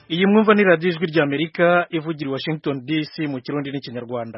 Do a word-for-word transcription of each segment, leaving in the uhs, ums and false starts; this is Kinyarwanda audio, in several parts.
iyi mwumva ni radiyo ijwi ry'Amerika ivugira i Washington D C mu kirundi n'ikinyarwanda.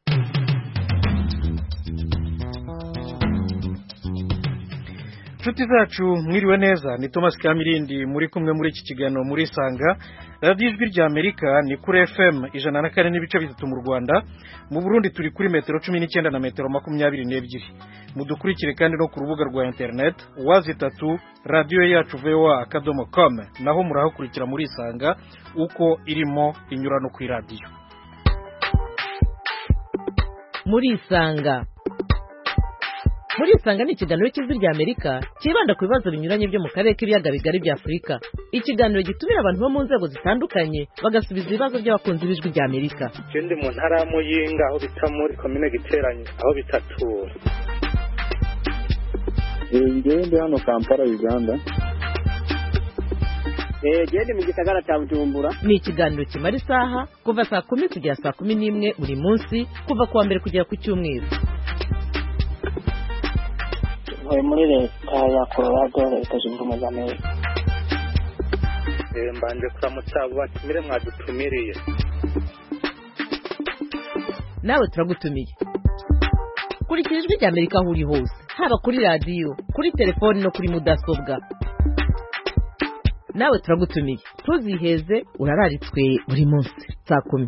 Nshuti zacu mwiriwe neza, ni Thomas Kamirindi muri kumwe muri iki kiganiro muri Sanga. Radiyo ijwi ry'Amerika ni kuri F M ijana na kane n'ibice bitatu mu Rwanda, mu Burundi turi kuri metero cumi n'icyenda na metero makumyabiri n'ebyiri. Mudukurikire kandi no ku rubuga rwa internet wazi tatu radio yacu v o a akadomo com, naho murahakurikira muri Sanga uko irimo inyura no ku radio. Muri Sanga Muri Sanga ni ikiganiro cy'ijwi ry'Amerika kibanda ku bibazo binyuranye byo mu karere k'ibiyaga bigari bya Afurika. Ikiganiro gitumira abantu bo mu nzego zitandukanye bagasubiza ibibazo by'abakunzi b'ijwi ry'Amerika. Ikindi mu ntara ya Muyinga aho bita muri komine Giteranye aho bitatura. Ngende hano Kampala Uganda. Eh gende mu gisagara cya Bujumbura. Ni ikiganiro kimara isaha kuva saa kumi kugera saa kumi n'imwe buri munsi kuva kuwa mbere kugera ku cyumweru. Muri leta ya Colorado leta zunze ubumwe za Amerika. Eh mbanje kuramutsa abo batumire mwadutumiriye. Nawe turagutumiye. Kurikira ijwi ry'Amerika aho uri hose, haba kuri radio, kuri telefone no kuri mudasobwa. Nawe turagutumiye. Tuziheze urararitswe buri munsi saa kumi.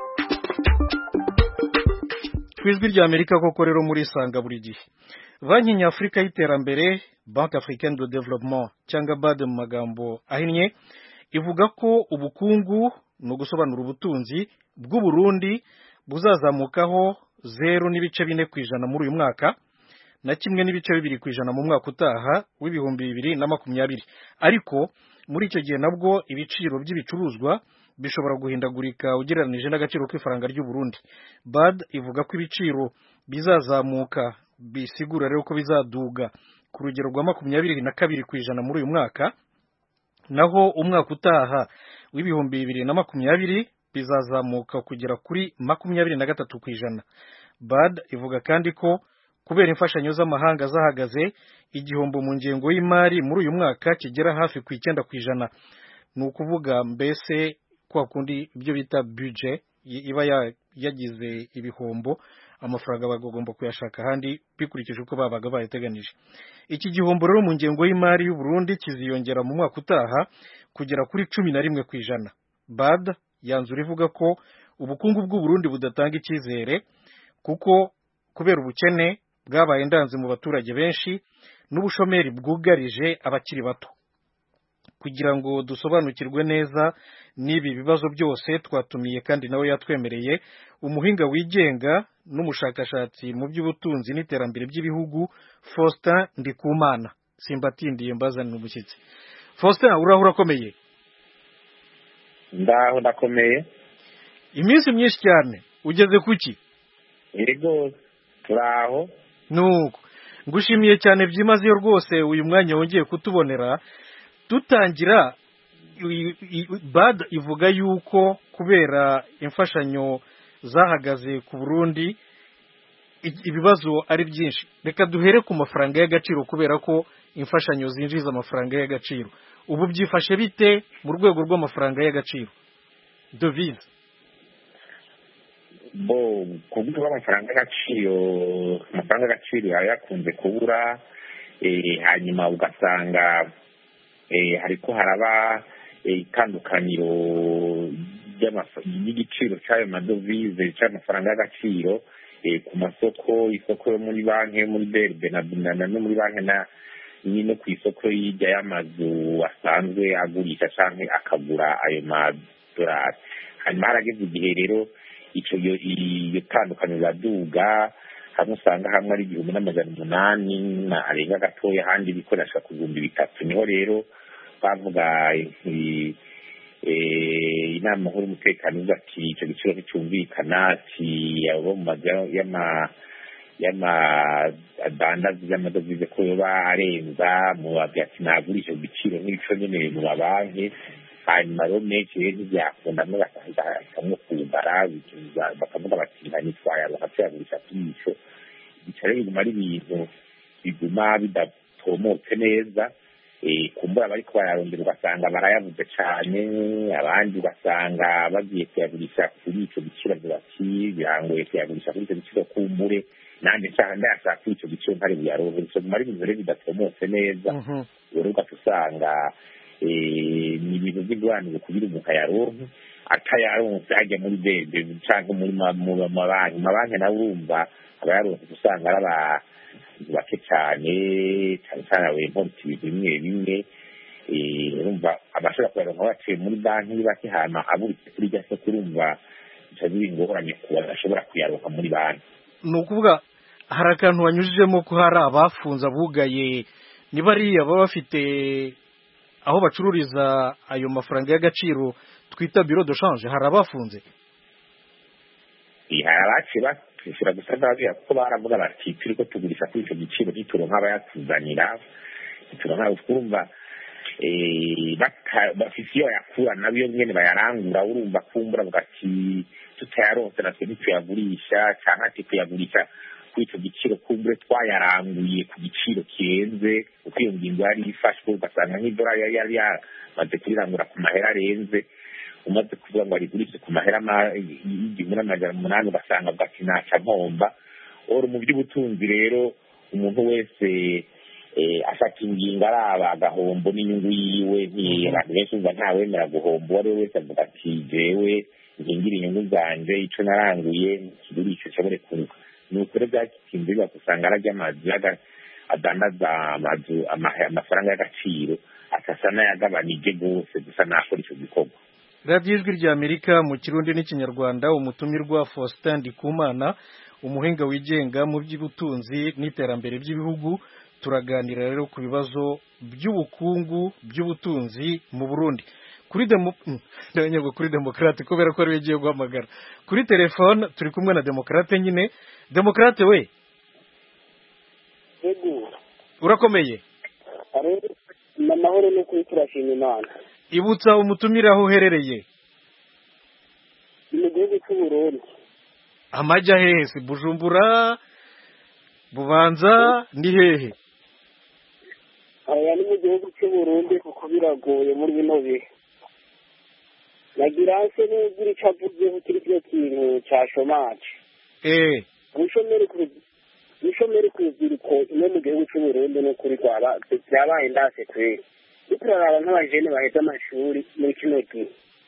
Kwizwi ry'Amerika koko rero muri Sanga buri gihe. Banki Nyafurika y'Iterambere, Banque Africaine de Développement cyangwa B A D mu magambo ahinnye, ivuga ko ubukungu no gusobanura ubutunzi bw'u Burundi buzazamukaho zero n'ibice bine kwijana muri uyu mwaka na kimwe n'ibice bibiri kwijana mu mwaka utaha w'ibihumbi bibiri na makumyabiri. Ariko muri icyo gihe nabwo ibiciro by'ibicuruzwa bishobora guhindagurika ugereranije n'agaciro k'ifaranga ry'u Burundi. B A D ivuga ko ibiciro bizazamuka, bisigura rero ko bizaduga ku rugero rwa makumyabiri na kabiri kwijana muri uyu mwaka, naho umwaka utaha w'ibihumbi bibiri na makumyabiri bizazamuka kugera kuri makumyabiri na gatatu kwijana. B A D ivuga kandi ko kubera imfashanyo z'amahanga zahagaze, igihombo mu ngengo y'imari muri uyu mwaka kigera hafi ku icyenda kwijana. Ni ukuvuga mbese kwa kundi ibyo bita budget iba yagize ibihombo, amafaranga bagomba kuyashaka handi bikurikije uko babaga bayateganije. Iki gihombo rero mu ngengo y'imari y'u Burundi kiziyongera mu mwaka utaha kugera kuri cumi na rimwe kwijana. B A D yanzura ivuga ko ubukungu bw'u Burundi budatanga icyizere kuko kubera ubukene bwabaye ndanze mu baturage benshi n'ubushomeri bwugarije abakiri bato. Kugira ngo dusobanukirwe neza n'ibi bibazo byose, twatumiye kandi nawe yatwemereye umuhinga wigenga n'umushakashatsi mu by'ubutunzi n'iterambere by'ibihugu, Faustin Ndikumana. Simbatindiye mbazanira umushyitsi. Faustin, uraho urakomeye? Ndaho ndakomeye. Iminsi myinshi cyane, ugeze kuki? Yego turaho. Nuko ngushimiye cyane byimazeyo rwose uyu mwanya wongeye kutubonera. Dutangira, B A D ivuga yuko kubera imfashanyo zahagaze ku Burundi ibibazo ari byinshi. Reka duhere ku mafaranga y'agaciro kubera ko imfashanyo zinjiza amafaranga y'agaciro. Ubu byifashe bite mu rwego rw'amafaranga y'agaciro? Devise. Bo kubwo amafaranga y'agaciro, amafaranga y'agaciro yakunze kubura, eh hanyuma ugasanga eh hariko haraba itandukaniro y'igiciro cy'ayo madovize cy'amafaranga y'agaciro ku masoko, isoko yo muri banki muri B R D na no muri banki na no ku isoko y'ijya y'amazu asanzwe agurisha canke akagura ayo madolari. Hanyuma harageze igihe rero ico iyo tandukaniro raduga, hamwe usanga hamwe ari igihumbi n'amajana umunani na arenga gatoya, handi bikoresha ku bihumbi bitatu. Niho rero bavuga inama nkuru y'umutekano ivuga ati icyo giciro cyumvikana, ati abo mu y'ama y'amadandazi y'amadovize ko yoba arenza mu ati nagurisha igiciro nk'ico nyene mu mabanki. Hanyuma rero menshi rero byakunda no bakamwe kugara bakavuga bati nitwaya bakayagurisha kwico. Bicare biguma ari ibintu biguma bidatomotse neza, kumbura bariko bararondera ugasanga barayabuze cyane, abandi ugasanga bagiye kuyagurisha kuri icyo giciro bati birangoye kuyagurisha kuri icyo giciro kumbure nanjye nshaka ndayashaka kuri icyo giciro ntari buyaronke, icyo muri ibintu rero bidatomotse neza rero ugasanga ni ibintu by'ingwanire kugira umuntu ayaronke, atayaronse ajya muri bebe cyangwa muri mabanki mabanki nawe urumva abayaronse usanga ari aba bake cyane cyane cyane abemporta ibintu bimwe bimwe, urumva abashobora kuyaronka baciye muri banki bake hama aburitse kuri rya soko urumva bica biba ingorane kuba badashobora kuyaronka muri banki. Ni ukuvuga hari akantu wanyujijemo ko hari abafunze abugaye, ni bariya baba bafite aho bacururiza ayo mafaranga y'agaciro twita biro de change, hari abafunze? hari abaciye bakwishyura gusa n'ababwira kuko baravuga bati turi ko tugurisha kuri icyo giciro ntituronka abayatuzanira, ntituronka urumva bafise iyo bayakura nabyo nyene bayarangura, urumva kumbura bugati tutayaronse natwe ntituyagurisha cyangwa ati kuyagurisha kuri icyo giciro kumbure twayaranguye ku giciro kirenze, uko iyo ngingo yari ifashwe ugasanga nk'idolari yari yari yamaze kurirangura ku mahera arenze, umaze kuvuga ngo arigurishe ku mahera y'igihumbi n'amajana umunani ugasanga bwati naca mpomba. Oro mu by'ubutunzi rero umuntu wese afata ingingo araba agahombo n'inyungu yiwe, abantu benshi umva ntawemera guhomba, uwo ari we wese avuga ati jewe nkingira inyungu zanje ico naranguye kigurisha nshobore kunguka. Ni ukuri byakinze bibakusanga arajya amazi adandaza amazu amafaranga y'agaciro akasa n'ayagabanije rwose gusa nakora icyo gikorwa. radiyo ijwi ry'Amerika mu Kirundi n'Ikinyarwanda, umutumirwa Faustin Ndikumana, umuhinga wigenga mu by'ubutunzi n'iterambere by'ibihugu. Turaganira rero ku bibazo by'ubukungu by'ubutunzi mu Burundi. Kuri demo ndanyego kuri Demokrate kubera ko ari yagiye guhamagara kuri telefone, turi kumwe na Demokrate nyine. Demokrate we, Ego urakomeye? Are na mahoro no kuri turashima Imana. Ibutsa umutumira aho uherereye. Mu gihugu cy'u Burundi. Amajya hehe? Si Bujumbura, Bubanza, ni hehe? Aya ni mu gihugu cy'u Burundi kuko biragoye muri bino bihe. Nagira se n'ugira icyo avuze kuri cyo kintu cya chômage. Eh. Ubushomeri ku ubushomeri ku rubyiruko no mu gihugu cy'u Burundi no kuri rwaba byabaye ndase kwe. Turaraba nk'abajene baheza amashuri muri kino gihe.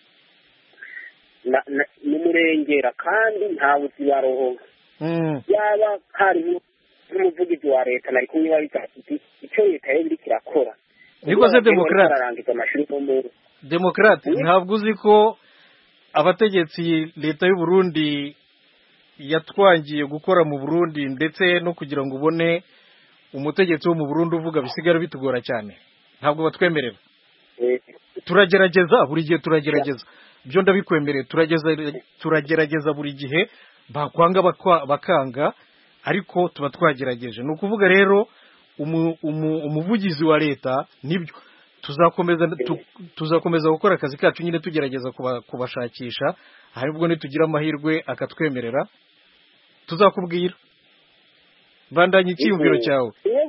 Ni murengera kandi nta buzi baroho. Mm. Yaba hari umuvugizi wa leta nari kumwe babitati icyo leta yari kirakora. Niko se Demokrate arangiza amashuri mu Demokrate ntabwo uzi ko abategetsi leta y'u Burundi yatwangiye gukora mu Burundi, ndetse no kugira ngo ubone umutegetsi wo mu Burundi uvuga bisigara bitugora cyane, ntabwo batwemerera. Turagerageza buri gihe, turagerageza byo ndabikwemereye, turageza turagerageza buri gihe, bakwanga bakanga, ariko tuba twagerageje. Ni ukuvuga rero umuvugizi wa leta nibyo tuzakomeza tuzakomeza gukora akazi kacu nyine tugerageza kubashakisha, ahubwo nitugira amahirwe akatwemerera tuzakubwira. Bandanye icyumviro cyawe.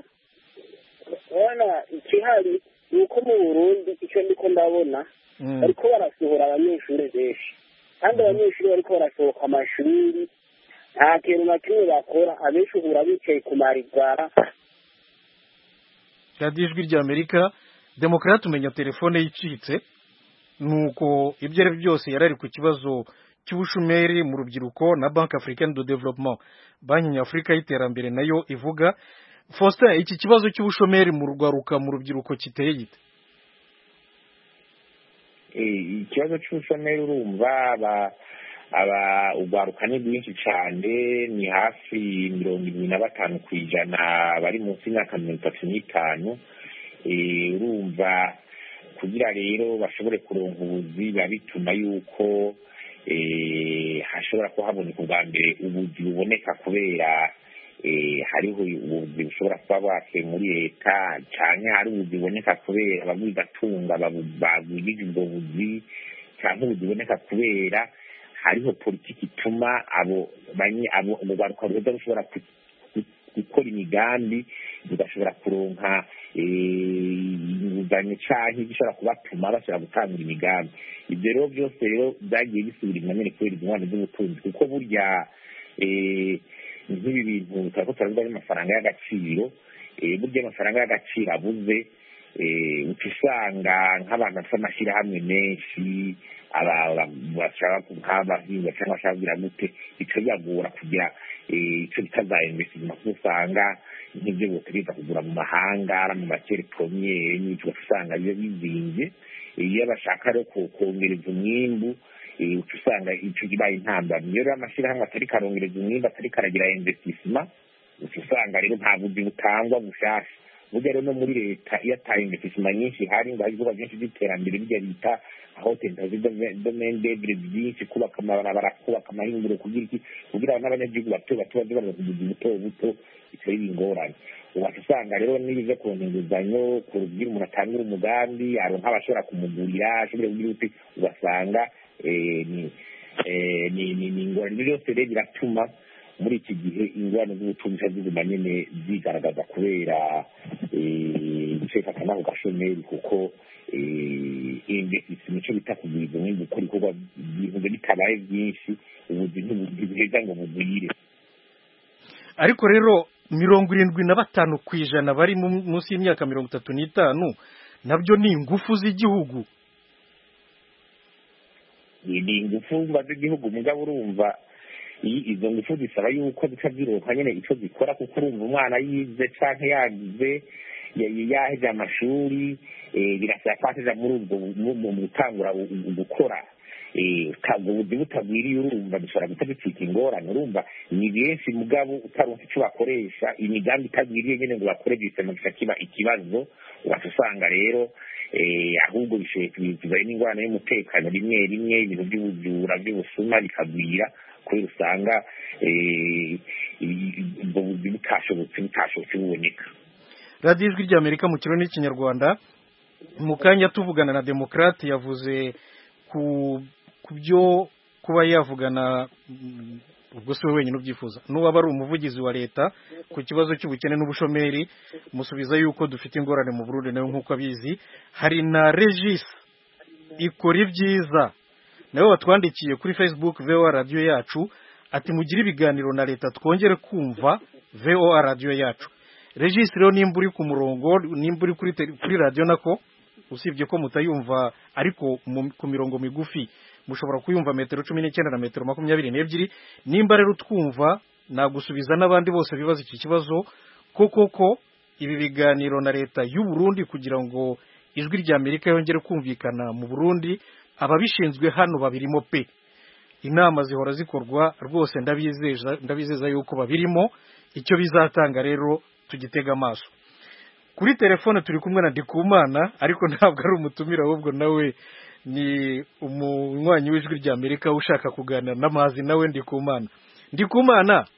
Wana ikihari nuko mu Burundi icyo ndiko ndabona ariko barasohora abanyeshuri benshi, kandi abanyeshuri bariko barasohoka amashuri nta kintu na kimwe bakora, abenshi ubura bicaye ku marigara. radiyo ijwi ry'Amerika. Demokrate umenya telefone yicitse, nuko ibyo ari byose yarari ku kibazo cy'ubushomeri mu rubyiruko na Banque Africaine de Développement, banki nyafurika y'iterambere nayo ivuga. Faustin, iki kibazo cy'ubushomeri mu rwaruka mu rubyiruko kiteye gite? Ikibazo cy'ubushomeri urumva aba aba urwaruka ni rwinshi cyane, ni hafi mirongo irindwi na batanu ku ijana bari munsi y'imyaka mirongo itatu n'itanu. Urumva kugira rero bashobore kuronka ubuzi biba bituma yuko hashobora kuba haboneka ubwa mbere ubuzi buboneka, kubera hariho ubuzi bushobora kuba bwake muri leta, cyane hari ubuzi buboneka kubera abagwigatunga bagwirije ubwo buzi, cyangwa ubuzi buboneka kubera hariho politiki ituma abo abo urwaruka ruza rushobora gukora imigambi, rugashobora kuronka inguzanyo canke igishobora kubatuma bashobora gutanga imigambi. Ibyo rero byose rero byagiye bisubira inyuma nyene kubera ingorane z'ubutunzi, kuko burya nk'ibi bintu turako turavuga n'amafaranga y'agaciro, burya amafaranga y'agaciro abuze uca usanga nk'abantu bafite amashyirahamwe menshi bashaka nk'abahinga cyangwa bashaka kugira gute, bica bibagora kugira icyo bita investisima, kuko usanga nk'ibyo botegereza kugura mu mahanga mu makere promiyeri n'icyo usanga biba bizinze. Iyo bashaka rero kongereza umwimbu uca usanga icyo kibaye intambamyi. Iyo rero amashyirahamwe atari karongereza umwimbu, atari karagira investisima, uca usanga rero nta buzi butangwa bushasha. Burya rero no muri leta iyo ataye investisima nyinshi hari ngo hari ibikorwa byinshi by'iterambere bijya bita aho tentazi domaine devre byinshi, kubaka amabarabara, kubaka amahinguriro, kugira iki kugira n'abanyagihugu bato bato baje baraza kuguza buto buto, icyo ari ingorane. Ubaca usanga rero n'ibiza ku nguzanyo kugira umuntu atangire umugambi aronka abashobora kumugurira ashobora kugira uti, ugasanga ni ni ni ingorane byose rero biratuma muri iki gihe ingorane z'ubutunzi ziguma nyene zigaragaza kubera guceka akanako gashomeri, kuko investisima icyo bita kugwiza umwimbu ukora ibikorwa bivuze bitabaye byinshi, ubuzi ntibugiheza ngo bugwire. Ariko rero mirongo irindwi na batanu ku ijana bari munsi y'imyaka mirongo itatu n'itanu nabyo ni ingufu z'igihugu. Ni ingufu z'igihugu mugabo urumva izo ngufu zisaba yuko zica zironka nyene ico zikora, kuko urumva umwana yize canke yagize yaheje amashuri birasaba ko ateja muri ubwo mu gutangura gukora ubwo buzi butagwiriye, urumva dushobora guta bicika ingorane. Urumva ni benshi mugabo utaronka ico bakoresha, imigambi itagwiriye nyene ngo bakore gisema kiba ikibazo. Ugaca usanga rero ahubwo bishoboye kubizaye n'ingorane y'umutekano, rimwe rimwe ibintu by'ubujura by'ubusuma bikagwira, kubera usanga ubwo buzi butashobotse butashobotse buboneka. radiyo ijwi ry'Amerika mu kirundi n'ikinyarwanda, mu kanya tuvugana na Demokrate yavuze ku ku byo kuba yavugana, ubwo se wenyine ubyifuza n'uwaba ari umuvugizi wa leta ku kibazo cy'ubukene n'ubushomeri, musubiza yuko dufite ingorane mu Burundi nayo nk'uko abizi. Hari na Regis ikora ibyiza nawe watwandikiye kuri Facebook V O A radio yacu ati mugire ibiganiro na leta twongere kumva V O A radio yacu. Regis rero nimba uri ku murongo, nimba uri kuri kuri radio nako, usibye ko mutayumva ariko ku mirongo migufi mushobora kuyumva metero cumi n'icyenda na metero makumyabiri n'ebyiri. Nimba rero twumva nagusubiza n'abandi bose bibaza iki kibazo koko ko ibi biganiro na leta y'u Burundi kugira ngo ijwi ry'Amerika yongere kumvikana mu Burundi, ababishinzwe hano babirimo pe. Inama zihora zikorwa rwose, ndabizeza ndabizeza yuko babirimo. Icyo bizatanga rero tugitega amaso. Kuri telefone turi kumwe na Ndikumana, ariko ntabwo ari umutumira, ahubwo nawe ni umunywanyi w'ijwi ry'Amerika ushaka kuganira n'amazi nawe. Ndikumana Ndikumana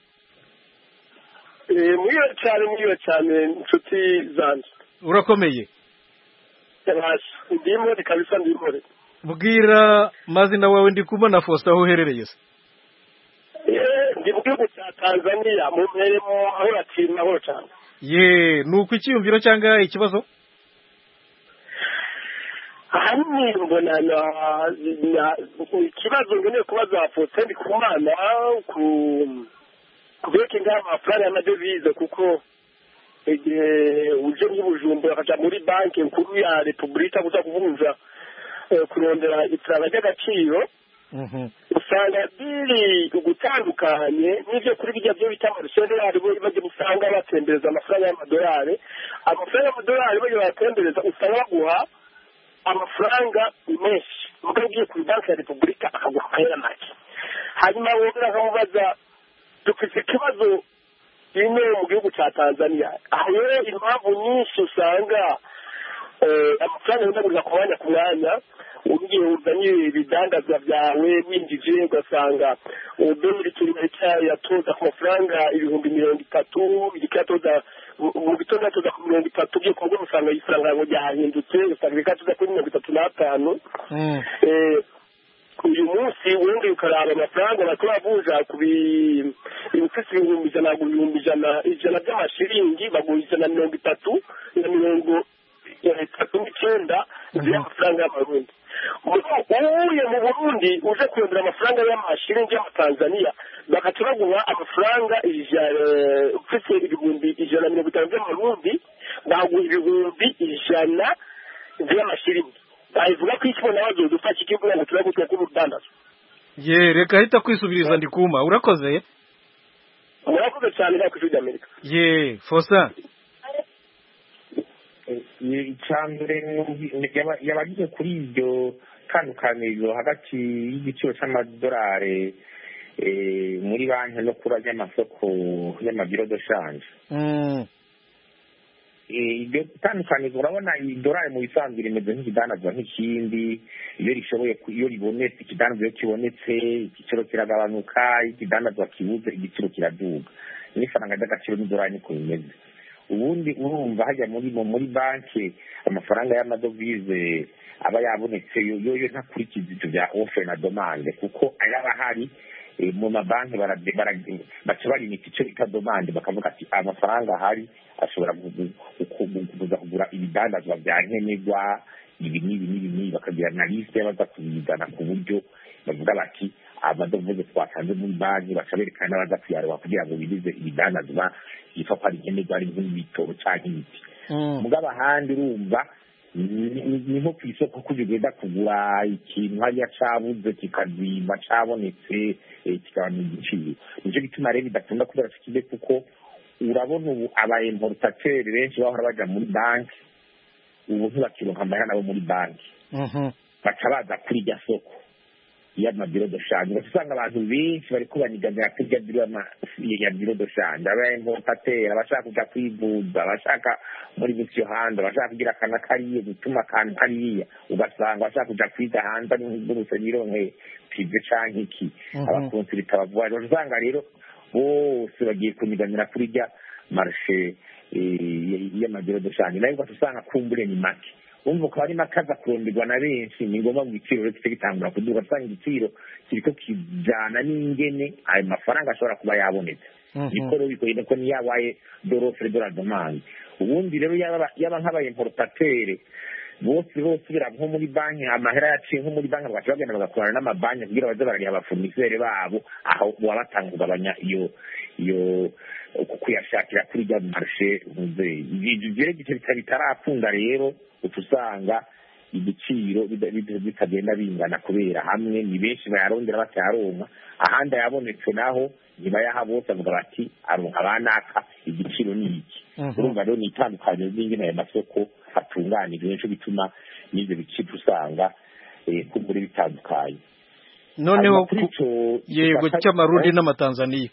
eh mwiyo cyane mwiyo cyane inshuti zanjye, urakomeye? Ndimo kabisa ndimo. Bwira mazina wawe Ndikumana Faustin, aho uherereye se? Eh ndi mu gihugu cya Tanzania, mu mperemo aho ratima aho cyane. Ye nuko icyumviro cyangwa ikibazo? Ahanini mbona na ikibazo ngene kubaza Faustin Ndikumana ku kubeka ingamba amafaranga y'amadevize, kuko igihe uje nk'Ubujumbura akaja muri banki nkuru ya Repubulika kuza kuvunja kurondera ifaranga ry'agaciro, usanga biri ugutandukanye n'ibyo kuri bijya byo bita amadolari, bo baje usanga batembereza amafaranga y'amadolari. Amafaranga y'amadolari bo batembereza usanga baguha amafaranga menshi, ubwo ugiye kuri banki ya Repubulika akaguha amahera make. Hanyuma wowe uramubaza dufite ikibazo ino mu gihugu cya Tanzania, aho rero impamvu nyinshi usanga amafaranga y'amadolari ku mwanya ku mwanya, ugiye uzanye ibidandazwa byawe winjije ugasanga udolari kilometero yatoza ku mafaranga ibihumbi mirongo itatu, ikatoza mu gitondo yatoza ku mirongo itatu, byo kubwo usanga ifaranga ngo ryahindutse, usanga ikatoza kuri mirongo itatu n'atanu. Uyu munsi wongeye ukaraba amafaranga batwavunja ku ibifisi ibihumbi ijana ibihumbi ijana ijana by'amashiringi baguha ijana mirongo itatu na mirongo itatu n'icyenda z'amafaranga y'amarundi uvuye mu Burundi uje kurondera amafaranga y'amashiringi y'amatanzaniya bakaturagura amafaranga ufite ibihumbi ijana na mirongo itanu by'amarundi baguha ibihumbi ijana by'amashiringi bayivuga ko iki bona bazodufasha igihugu ngo turagutwe k'urudandazo ye reka ahita kwisubiriza ndikuma urakoze murakoze cyane nka kw'ijwi ry'Amerika ye Fosa icyambere yabagize kuri iryo tandukanirizo hagati y'igiciro cy'amadolari muri banki no kuri ry'amasoko y'amabiro de shanje iryo tandukanirizo urabona idolari mu bisanzwe rimeze nk'ikidanazwa nk'ikindi iyo rishoboye iyo ribonetse ikidanazwa iyo kibonetse igiciro kiragabanuka ikidanazwa kibuze igiciro kiraduga n'ifaranga ry'agaciro n'idolari niko bimeze ubundi urumva hajya muri muri banki amafaranga y'amadovize aba yabonetse yo yo ntakurikiza ibyo bya offer na demande kuko ayaba hari mu mabanki baca barimika icyo bita demande bakavuga ati amafaranga ahari ashobora kuza kugura ibidandazwa bya nkenerwa ibi n'ibi n'ibi n'ibi bakagira na liste y'abaza kubizana ku buryo bavuga bati amadovize twatanze muri banki baca berekana n'abaza kuyaroba kugira ngo bigize ibidandazwa yitwa ko ari nkenerwa ari nk'ibitoro cyangwa ibiti mugabo ahandi urumva ni nko ku isoko ko ugenda kugura ikintu hariya cabuze kikazimba cabonetse kigabanya igiciro nicyo gituma rero bidakunda kubera kikibe kuko urabona ubu aba importateurs benshi bahora baja muri banki ubu ntibakironka amahera nabo muri banki baca baza kuri irya soko y'amabiro de shanje usanga abantu benshi bariko baniganira kuri irya biro ya biro de shanje aba importateurs abashaka kuja kwivuza abashaka muri butyo hanze abashaka kugira akana kariye gutuma akantu kariya ugasanga abashaka kuja kwiga hanze n'uruse mironke pive canke iki abakonsulita bavuga usanga rero bose bagiye kuniganira kuri irya marshe y'amabiro de shanje nayo ugasanga kumbure ni make umva ukaba ari makaza kuronderwa na benshi ni ngombwa mu giciro rero kice gitangura kuduga usanga igiciro kiriko kijana n'ingene ayo mafaranga ashobora kuba yabonetse niko rero bikoye ko ni yabaye dorofre de la demande ubundi rero yaba yaba nk'abaye importateurs bose bose bira nko muri banki amahera yaciye nko muri banki bagaca bagenda bagakorana n'amabanki kugira baze barariha abafournisseurs babo aho wabatanga kugabanya iyo iyo kuyashakira kuri rya marché muzeyi ibyo gice bitarapfunda rero utusanga igiciro bitagenda bingana kubera hamwe ni benshi bayarondera batayaronka ahandi yabonetse naho ntibayaha bose avuga bati aronka banaka igiciro ni iki urumva rero ni itandukanye n'ingene aya masoko atunganijwe nico bituma n'ivyo biciro usanga kumbura bitandukanye noneho yego cy'amarundi n'amatanzaniya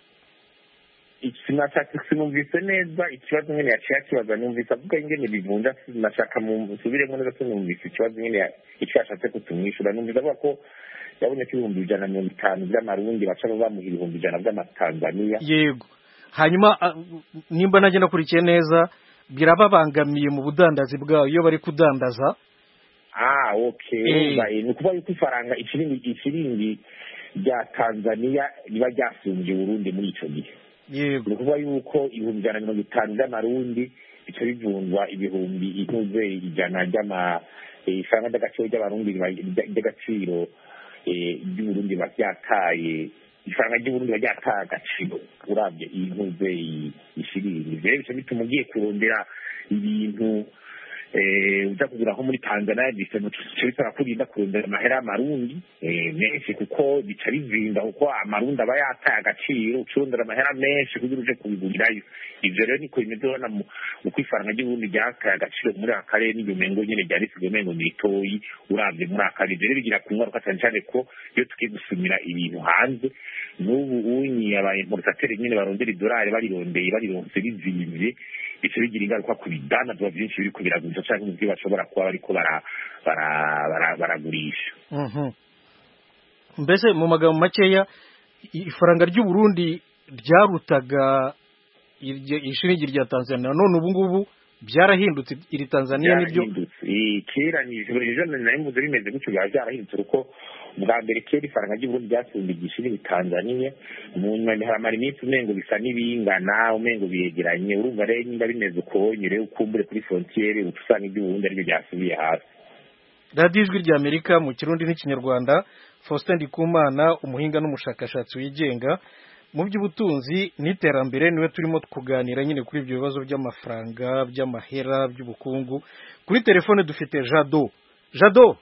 sinashaka sinumvise neza ikibazo nyene yaciye kibaza numvise avuga ingene bivunja sinashaka musubiremo neza sinumvise ikibazo nyene icyashatse kutumwishura numvise avuga ko yabonetse ibihumbi ijana na mirongo itanu by'amarundi baca bamuha ibihumbi ijana by'amatanzaniya yego hanyuma nimba najye nakurikiye neza birababangamiye mu budandazi bwayo iyo bari kudandaza ah okay ni ukuvuga yuko ifaranga ikiringi ikiringi rya Tanzania riba ryasumbye Burundi muri ico gihe yego ni ukuvuga yuko ibihumbi ijana na mirongo itanu by'amarundi bica bivunjwa ibihumbi ituze ijana ry'ama ifaranga ry'agaciro ry'abarundi ry'agaciro ry'uburundi baryataye ifaranga ry'uburundi baryataye agaciro urabye intuze ishiringi rero bica bituma ugiye kurondera ibintu uja kugura nko muri Tanzania bisaba kurinda kurondera amahera y'amarundi menshi kuko bica bizinda kuko amarundi aba yataye agaciro ucurondera amahera menshi kugira uje kubigurirayo ivyo rero niko bimeze ubona mu kwifaranga ry'uburundi ryataye agaciro muri aka karere n'iryo mengo nyene ryarisigaye mengo ni ritoyi uravye muri aka karere rero bigira ku ngaruka cyane cyane ko iyo tugiye gusumira ibintu hanze n'ubu unyi aba importateurs nyene barondera idolari barirondeye barironse bizimvye bice bigira ingaruka ku bidandazwa byinshi biri kubiragurisha cyangwa ibyo bashobora kuba bariko baragurisha mbese mu magambo makeya ifaranga ry'uburundi ryarutaga ishiringi rya Tanzania none ubu ngubu byarahindutse iri Tanzania nibyo kera nijoro ejo narimbuze bimeze gutyo byarahindutse uko bwa mbere kera ifaranga ry'uburundi ryasumba igishiri bitanzaniye mu nyuma haramara iminsi umengo bisa n'ibingana umengo biyegeranye urumva rero nimba bimeze uko nyure ukumbure kuri frontiere utusanga iby'uburundi aribyo byasubiye hasi. radiyo ijwi rya Amerika mu kirundi n'ikinyarwanda. Faustin Ndikumana umuhinga n'umushakashatsi wigenga mu by'ubutunzi n'iterambere niwe turimo kuganira nyine kuri ibyo bibazo by'amafaranga by'amahera by'ubukungu. Kuri telefone dufite Jado. Jado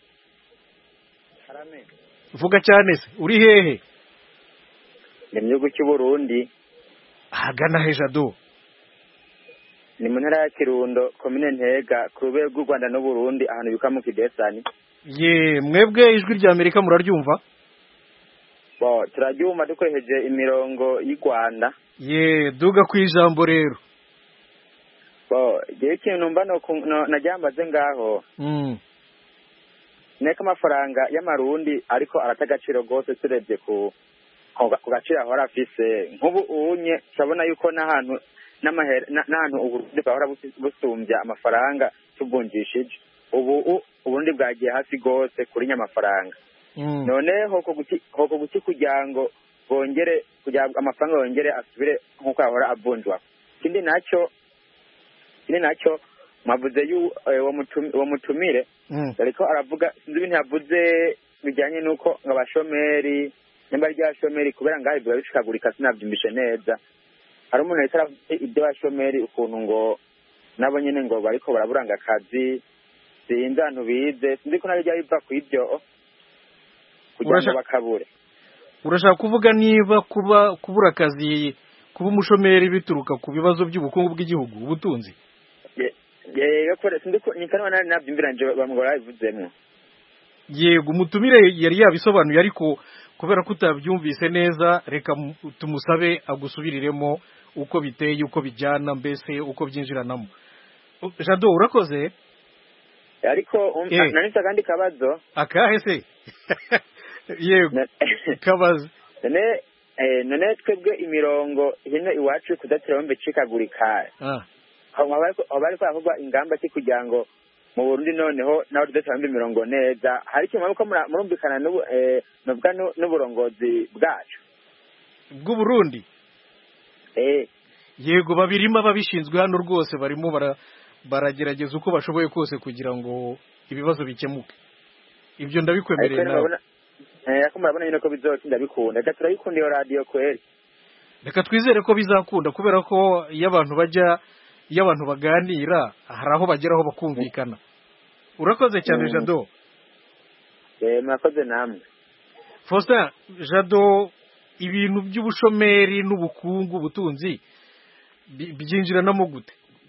vuga cyane se uri hehe? Ni mu gihugu cy'u Burundi. Ahagana he Jado? Ni mu ntara ya Kirundo komine Ntega ku rwego rw'u Rwanda n'u Burundi ahantu bika mu Kidesani. Ye mwebwe ijwi rya Amerika muraryumva? Bo turaryumva dukoresheje imirongo y'u Rwanda. Ye duga ku ijambo rero. Bo gihe kintu numva no najyambaze ngaho. Mm. Neka amafaranga y'amarundi ariko aratagaciro gose turebye ku ku gaciro ahora afise nk'ubu unye sabona yuko n'ahantu n'amahera n'ahantu uburundi bahora busumbya amafaranga tubunjishije ubu uburundi bwagiye hasi gose kuri nyamafaranga. Mm. None hoko guti hoko guti kugira ngo bongere kugira amafaranga yongere asubire nk'uko ahora avunjwa. Kindi nacyo kindi nacyo mavuze yu wo mutumire Mm. ariko aravuga sinzi ibintu yavuze bijyanye nuko ngabashomeri nyamba rya shomeri kubera ngaho biba bishikagurika sinabyumbishe neza. Hari umuntu yitara ibyo bashomeri ukuntu ngo nabo nyene ngo bariko baraburanga akazi sinzi abantu bize sinzi ko nabijya biva ku ibyo kugira ngo bakabure. Urashaka kuvuga niba kuba kubura akazi kuba umushomeri bituruka ku bibazo by'ubukungu bw'igihugu ubutunzi? Yego kore sinzi ko nikanwa nari nabyumviranje bamugora bivuzemo. Yego umutumire yari yabisobanuye ariko kubera ko utabyumvise neza reka tumusabe agusubiriremo uko biteye uko bijyana mbese uko byinjiranamo. Jado urakoze? Ariko um, eh. nanisa kandi kabazo akahe se? Yego kabazo none eh none twebwe imirongo hino iwacu kudatira bombe cikagurika. Ah abari ko avuga ingamba ki kugira ngo mu Burundi noneho naho tudatamba imirongo neza hari kimwe ko murumvikana n'ubu eh novuga n'uburongozi bwacu bw'u Burundi. Eh yego babirima babishinzwe hano rwose barimo bara baragerageza uko bashoboye kose kugira ngo ibibazo bikemuke. Ibyo ndabikwemerera nawe. Eh ako murabona nyine ko bizotinda bikunda reka turayikunda iyo radio kweri. Reka twizere ko bizakunda kubera ko iyo abantu bajya iyo abantu baganira hari aho bageraho bakumvikana. Urakoze cyane Jado. Eh mwakoze namwe. Faustin Jado ibintu by'ubushomeri n'ubukungu butunzi byinjiranamo gute?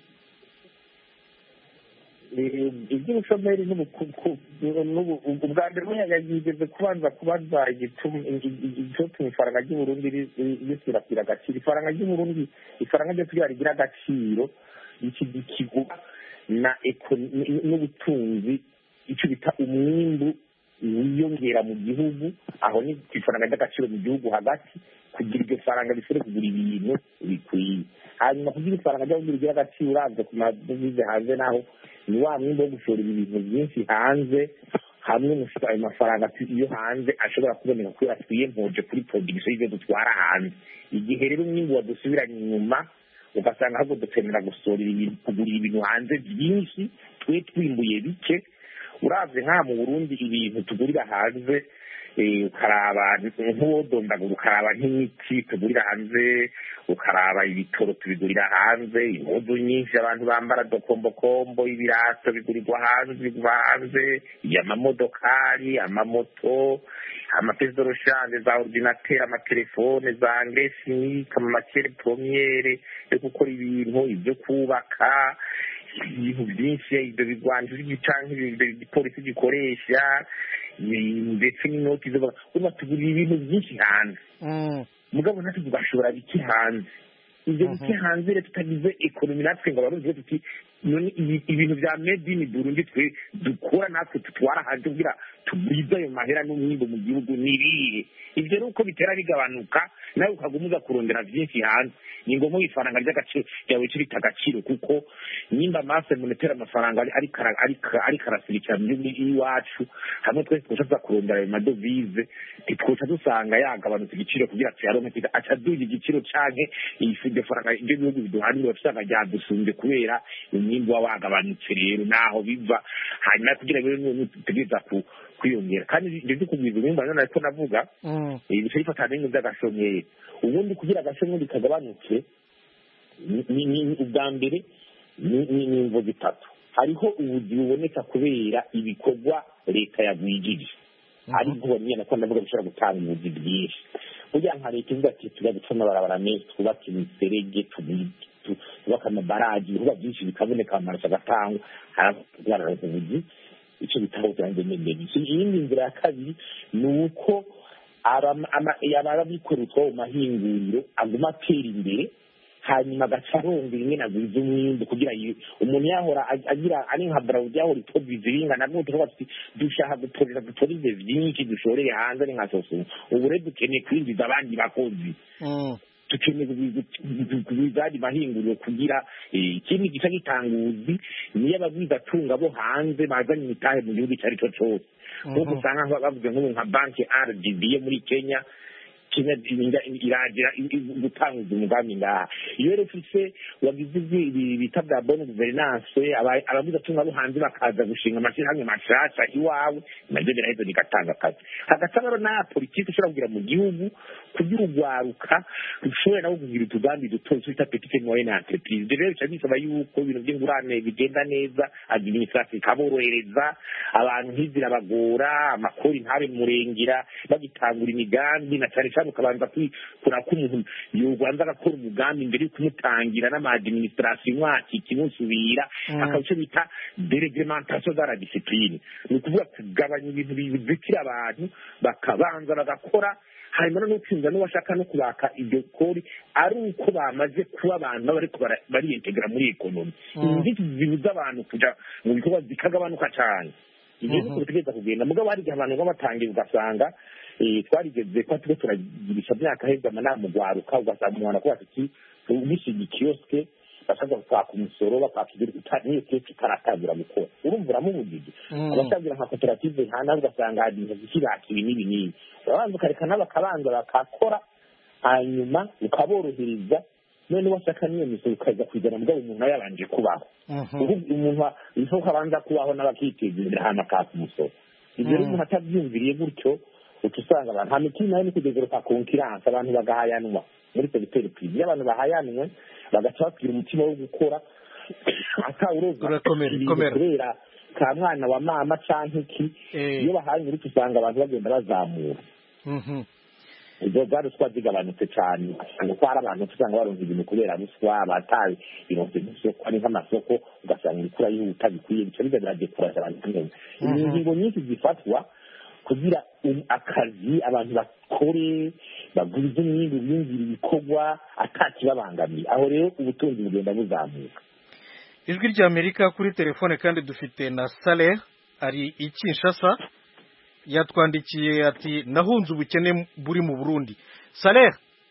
iby'ubushomeri n'ubukungu ubwa mbere yagigeze kubanza kubaza igituma ifaranga ry'uburundi risirakwira agaciro. Ifaranga ry'uburundi ifaranga ryo kugira rigira agaciro iki kiguma na n'ubutunzi icyo bita umwimbu wiyongera mu gihugu aho ni ifaranga ry'agaciro mu gihugu hagati kugira iryo faranga risore kugura ibintu bikwiye. Hanyuma kugira ifaranga ryo kugira agaciro uravye ku madovize hanze naho ni wa mwimbo wo gushora ibintu byinshi hanze hamwe n'ufite ayo mafaranga iyo hanze ashobora kuboneka kubera twiyempoje kuri production y'ibyo dutwara hanze. Igihe rero umwimbo wadusubiranye inyuma ugasanga ahubwo dukenera gusorera ibintu kugurira ibintu hanze byinshi twe twimbuye bike. Uravye nka mu Burundi ibintu tugurira hanze ukaraba nk'uwodondagura ukaraba nk'imiti tugurira hanze ukaraba ibitoro tubigurira hanze impuzu nyinshi abantu bambara dokombokombo ibirato bigurirwa hanze bigwa hanze y'amamodokari amamoto amapesi d'oroshanje za ordinateur amatelefone za engrais amamatiere premiere yo gukora ibintu ibyo kubaka ibintu byinshi ibyo bigwanje cyangwa igipolisi gikoresha ndetse n'inoti zo kuba tugurira ibintu byinshi hanze. Mugabo natwe tugashobora biki hanze ibyo biki hanze rero tutagize ekonomi natwe ngo abarundi tuti ibintu bya made in Burundi twe dukora natwe tutwara hanze kugira tugwize ayo mahera n'umwimbo mu gihugu niriye ibyo nuko bitera bigabanuka nawe ukagumuza kurondera byinshi hanze ni ngombwa ifaranga ry'agaciro yawe kirita agaciro kuko nimba masse monetaire amafaranga ari ari ari karasirikira mu gihugu iwacu hamwe twese twashaka kurondera ayo madovize tikoca dusanga yagabanutse igiciro kugira tuyaronke kita acaduye igiciro canke ifide faranga ibyo bihugu biduhanira usanga ryadusunze kubera umwimbo wagabanutse rero naho biva hanyuma kugira ngo tutegeza ku kwiyongera kandi ibyo kubwiza umwimbo none ariko navuga ibice bifatana n'inzu z'agashomeri ubundi kugira agashomeri kagabanutse ni ubwa mbere ni imvo zitatu hariho ubuzi buboneka kubera ibikorwa leta yagwigije ariko bonyine nako ndavuga bishobora gutanga ubuzi bwinshi burya nka leta ivuga ati tujya gucana barabara menshi twubaka imiserege twubaka amabaraji ibikorwa byinshi bikaboneka amarusha agatangwa haragaragaza ubuzi icyo bitaho byanjye n'indege iyindi nzira ya kabiri ni uko ababikora utwo mu mahinguriro aguma atera imbere hanyuma agaca arondera imwe nagwiza umwimbo kugira umuntu yahora agira ari nka Braudi yahora itoza izingana nabwo tuvuga tuti dushaka gutorera dutorize byinshi dushoreye hanze ari nka soso ubu rero dukeneye kwinjiza abandi bakozi tukeneye kubizadi mahinguriro kugira ikindi gica gitanguzi niyo abagwiza tunga bo hanze bazanye imitahe mu gihugu cyari cyo cyose nkuko usanga bavuze nk'ubu nka banki R D B muri Kenya Kenya iragira gutanguza umugambi ngaha iyo rero ufise wagize bita bwa bonne gouvernance abagize tunga bo hanze bakaza gushinga amashirahamwe mashasha iwawe nabyo biraheze bigatanga akazi hagatabaro na politiki ishobora kugira mu gihugu kugira ugwaruka ushobora no kugira utugambi duto twita petite moyenne entreprise rero cyabisaba yuko ibintu by'ingurane bigenda neza administration kaborohereza abantu hizira bagora amakori ntabe murengera bagitangura imigambi na cyane cyane ukabanza kwikura ko umuntu yogwanza agakora umugambi imbere yo kumutangira n'ama administration mwaki kimusubira akabice bita dereglementation de la discipline ni ukuvuga kugabanya ibintu bizikira abantu bakabanza bagakora hanyuma no kwinza no bashaka no kubaka ibyo kori ari uko bamaze kuba abantu bari bari integra muri economy indiki zibuza abantu kuja mu bikorwa zikagabanuka cyane ibyo ni kutegeza kugenda mugabo hari abantu babatangiye ugasanga twarigeze ko tuko turagirisha byaka heza manama gwaruka ugasanga umuntu ko ati ubishigi kioske bashaka kwaka umusoro bakakigira utaniye keke karatangira gukora urumvura mu bugigi abatangira nka koperative hana ugasanga hari ibintu bikiraki ibinini nini abantu karekana bakabanza bakakora hanyuma ukaborohereza none washaka niyo misoro ukaza kwigana mugabo umuntu yabanje kubaho umuntu isoka abanza kubaho n'abakiteza imbere hana ka umusoro ibyo umuntu atabyumviriye gutyo utusanga abantu hamikini nayo nikugezera kwa konkiransa abantu bagahayanwa muri secteur privé abantu bahayanwe bagacakira umutima wo gukora atawuroza kubera ka mwana wa mama canke ki iyo bahanye muri tusanga abantu bagenda bazamura ibyo bari twazigabanutse cyane ngo hari abantu tusanga baronka ibintu kubera ruswa bataye ironse n'isoko ari nk'amasoko ugasanga ibikura yihuta bikwiye bice bigaje kurasha abantu ingingo nyinshi zifatwa kugira akazi abantu bakore bagwize n'ibindi byinjira ibikorwa atakibabangamiye aho rero ubutunzi bugenda buzamuka ijwi rya Amerika kuri telefone kandi dufite na Saleh ari i Kinshasa yatwandikiye ati nahunze ubukene buri mu Burundi. Saleh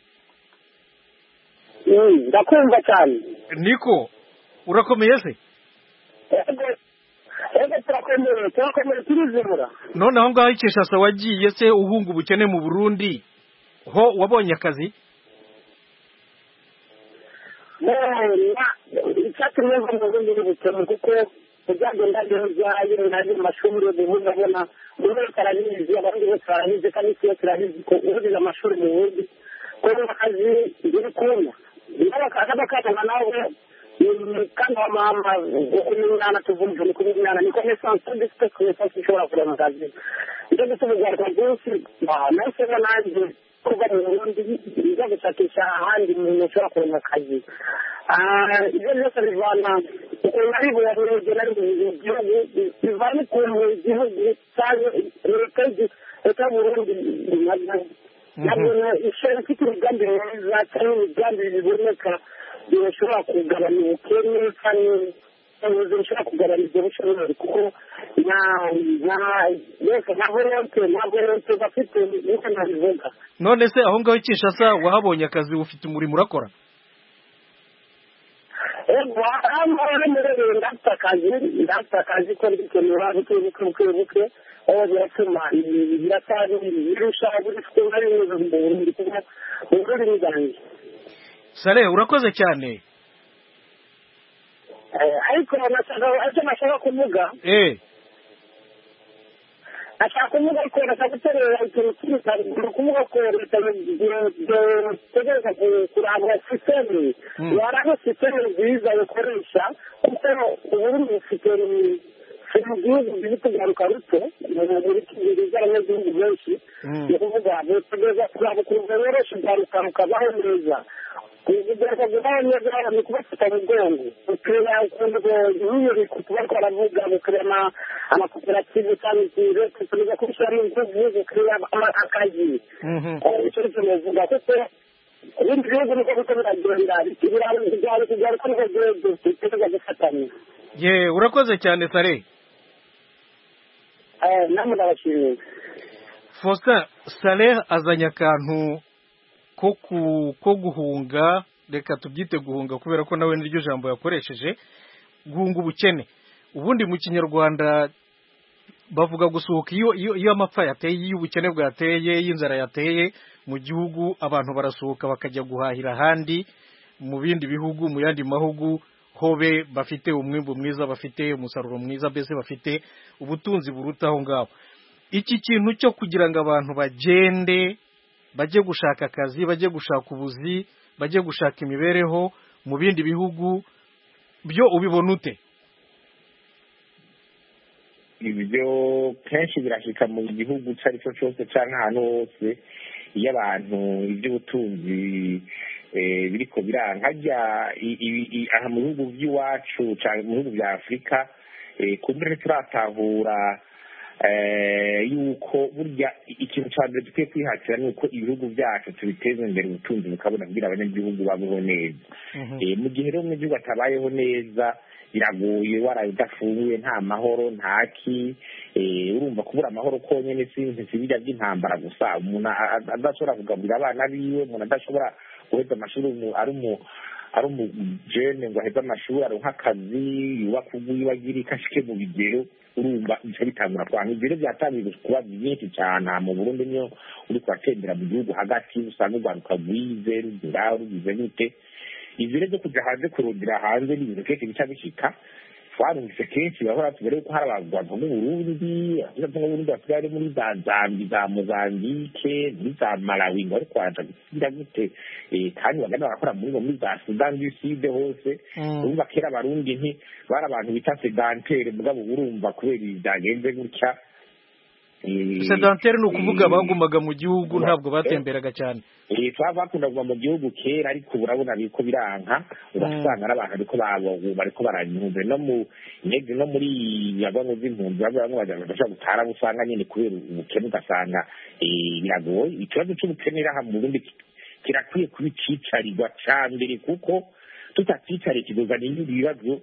ndakumva cyane niko urakomeye se ego turakomeye turakomeye turizimura none aho ngaho Kinshasa wagiye se uhunga ubukene mu Burundi ho wabonye akazi icyatumye ngo mu Burundi bukene kuko byagenda byaje naje mu mashuri y'ubuvuzi abona buri wese arabizi abandi bose barabizi kandi iyo turabizi ko ubuze amashuri mu Burundi ko akazi biri kumwe niba akaba kana nawe kandi mama ukumwana tuvumva ni kumwana ni connaissance de ce que ça se chora pour la case donc ça veut dire que bah mais c'est là nanjye kuba mu Burundi bijya gushakisha ahandi mu chora pour la case ah ibyo byose bivana uko naribo yabuze nari mu gihugu bivana ku gihugu cyane rekeje eta Burundi nabona ishaka kitugambe za cyane ibigambi biboneka birashobora kugabanya ubukene kandi ubushobozi bushobora kugabanya ibyo bushomeri kuko na na yose nta volonte nta volonte bafite niko nabivuga. None se aho ngaho Kinshasa wahabonye akazi ufite umurimo urakora? Ego amara muri ndafite akazi ndafite akazi ko ndikenera buke buke buke buke aho biratuma biratari birusha bifite ari mu Burundi kuko Burundi ni gangi. Sale urakoze cyane. Eh ariko nashaka icyo nashaka kuvuga eh ashaka kuvuga ko nashaka guterera ikintu cy'itari kuvuga ko leta y'tegeka kuranga system yaraho system nziza yokoresha kuko Burundi bufite igihugu gifite garuka ruto muri kibiriza n'ibindi byinshi yo kuvuga bategeza kuraba kuranga yoroshe garuka rukabaho neza kugira ngo neza ni kubafata mugongo ukira ukuntu yuri kuba kwaravuga gukirema amakoperative cyane cyane kugira ko cyari ingufu gukira akazi icyo tuvuga kuko ibindi bihugu niko bikomera genda ibiraro bijyana kujyana kuri rwego tutegeza gufatanya. Ye urakoze cyane Sare. Eh namwe ndabashimiye. Faustin Sale azanya akantu ko ko guhunga, reka tubyite guhunga kubera ko nawe niryo jambo yakoresheje, guhunga ubukene. Ubundi mu Kinyarwanda bavuga gusuhuka iyo iyo amapfa yateye, iyo ubukene bwateye, y'inzara yateye mu gihugu, abantu barasuhuka bakajya guhahira ahandi mu bindi bihugu, mu yandi mahugu hobe bafite umwimbo mwiza, bafite umusaruro mwiza, mbese bafite ubutunzi burutaho ngaho. Iki kintu cyo kugira ngo abantu bagende bajye gushaka akazi, bajye gushaka ubuzi, bajye gushaka imibereho mu bindi bihugu, byo ubibona ute? Ibyo kenshi birashika mu gihugu cyari cyo cyose cyangwa ahantu hose, iyo abantu iby'ubutunzi biriko biranka hajya aha mu bihugu by'iwacu cyangwa mu bihugu bya Afurika, kumbere turatahura yuko burya ikintu cya mbere dukwiye kwihatira ni uko ibihugu byacu tubiteza imbere, ubutunzi bukabona kugira abanyagihugu babeho neza. Mu gihe rero umunyagihugu atabayeho neza biragoye, waraye udafunguye, nta mahoro ntaki, urumva kubura amahoro konyine si bijya by'intambara gusa, umuntu adashobora kugaburira abana biwe, umuntu adashobora guheza amashuri ari mu ari umujene ngo aheze amashuri aronka akazi, yubaka ubwiwe agira ikashike mu bigero, urumva bica bitangura kwanga. Ibyo byatangiye kuba byinshi cyane mu Burundi, niyo uri kuratembera mu gihugu hagati usanga urwaruka rwize rugira rugize gute. Ibyo rero byo kujya hanze kurundira hanze ni ibintu kenshi bica bishika. Twarumvise kenshi bahora tubere ko hari abantu mu Burundi, avuga ngo Burundi basigaye muri za Zambia, za Mozambique, muri za Malawi, ngo ari kwaje kugira gute, kandi bagana bakora muri muri za Sudan du Sud hose. Urumva kera Abarundi nti bari abantu bita sedantere, mugabo urumva kubera ibyagenze gutya. Sedantere ni ukuvuga bagumaga mu gihugu, ntabwo batemberaga cyane. Eh twabakunda kuva mu gihugu kera, ariko urabona biko biranka, urasanga n'abantu ariko babo bariko baranyumve no mu nyege no muri yabango z'impunzi bamwe bajya bashaka gutara busanga nyine kubera ubukene, ugasanga eh biragoye. Ikibazo cy'ubukene raha mu Burundi kirakwiye kubicicarirwa cyambere, kuko tutaticariye kidoza n'ibindi bibazo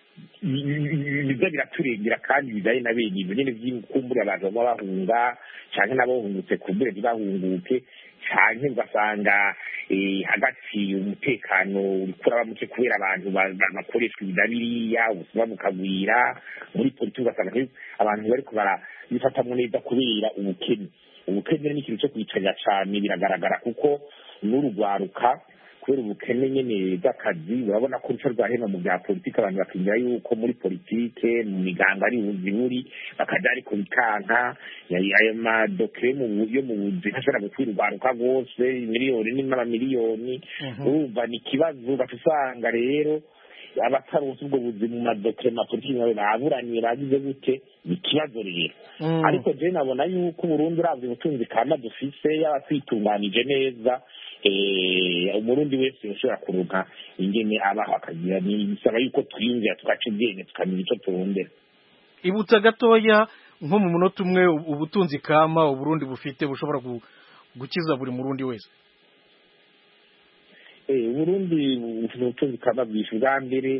biza biraturengera kandi bidaye na bene ibyo nyine by'ikumbura abantu baba bahunga cyane n'abahungutse kumbure ntibahunguke cyane, ugasanga hagati umutekano urikura bamuke kubera abantu bakoreshwa ibidabiriya, ubuzima bukagwira. Muri politiki ugasanga abantu bariko barabifatamwo neza kubera ubukene. Ubukene ni ikintu cyo kwicarira cyane, biragaragara kuko n'urugwaruka kubera ubukene nyene bw'akazi, urabona ko uruca rwa hino mu bya politiki abantu bakingira yuko muri politike mu miganga ari ubuzi buri bakaja ariko bikanka ayo madokere yo mu buzi ntashobora gukwira urwaruka rwose, miliyoni n'amamiliyoni. Urumva ni ikibazo batusanga rero abataronse ubwo buzi mu madokere ma politiki nawe baburaniye bagize gute, ni ikibazo rero. Ariko je nabona yuko Burundi uravye ubutunzi kama dufise, yaba twitunganije neza, umurundi wese ushobora kuruka ingene abaho akagira, bisaba yuko twiyumvira tugaca ubwenge tukamenya icyo turondera. Ibutsa gatoya nko mu munota umwe ubutunzi kama Uburundi bufite bushobora gukiza buri murundi wese. Uburundi bufite ubutunzi kama bwinshi. Bwa mbere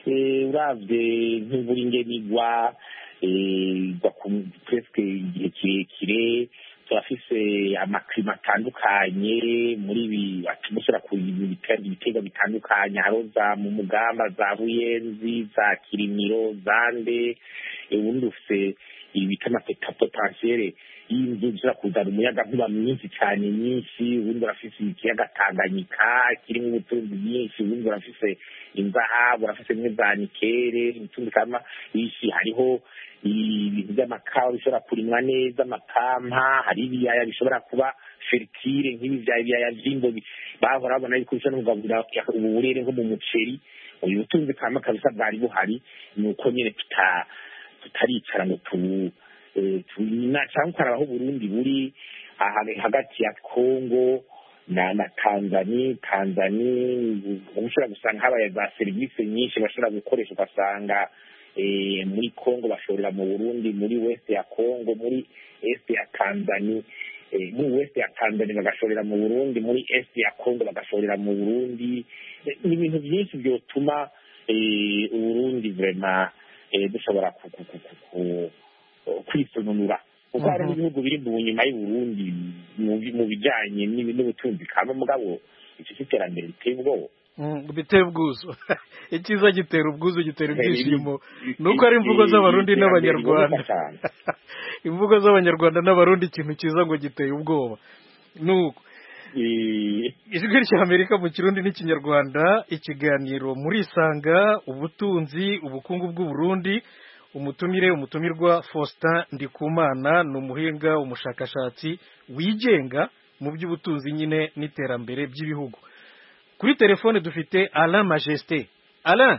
uravye nk'imvura ingenigwa igwa presque igihe kirekire, turafise amaklima atandukanye muri ibi atumushobora kugira ibitego bitandukanye, haro za mu mugamba, za buyenzi, za kirimiro, zande, ubundi ufise ibita amapeta potentiere y'inzu zishobora kuzana umuyaga nkuba myinshi cyane nyinshi, ubundi urafise ikiyaga Tanganyika kirimo ubutunzi bwinshi, ubundi urafise inzahabu, urafise mwe za nikere, ubutunzi kama ishi, hariho ibintu by'amakawa bishobora kurimwa neza, amapampa, hari ibiyaya bishobora kuba fertile nk'ibi bya ibiyaya vy'imbo bahora babona yuko bishobora kugaburira uburere nko mu muceri. Uyu butunzi kama kabisa bwari buhari, nuko nyene tuta tutaricara ngo tu tuna cyangwa karabaho Burundi buri hagati ya Kongo na na Tanzania Tanzania ushobora gusanga habaye za serivisi nyinshi bashobora gukoresha, ugasanga muri Kongo bashorera mu Burundi, muri west ya Kongo, muri est ya Tanzania, muri west ya Tanzania bagashorera mu Burundi, muri est ya Kongo bagashorera mu Burundi. Ni ibintu byinshi byotuma Uburundi vraiment dushobora kwisononura, kuko hari ibihugu biri mu nyuma y'Uburundi mu bijyanye n'ubutunzi kama, mugabo icyo cy'iterambere biteye ubwoba, biteye ubwuzu. Icyiza gitera ubwuzu, gitera ibyishimo, nuko ari imvugo z'abarundi n'abanyarwanda. Imvugo z'abanyarwanda n'abarundi ikintu cyiza ngo giteye ubwoba. Nuko ijwi ry'Amerika mu Kirundi n'Ikinyarwanda, ikiganiro muri Isanga, ubutunzi, ubukungu bw'u Burundi. Umutumire umutumirwa Faustin Ndikumana ni umuhinga, umushakashatsi wigenga mu by'ubutunzi nyine n'iterambere by'ibihugu. Kuri telefone dufite Alain Majesté. Alain,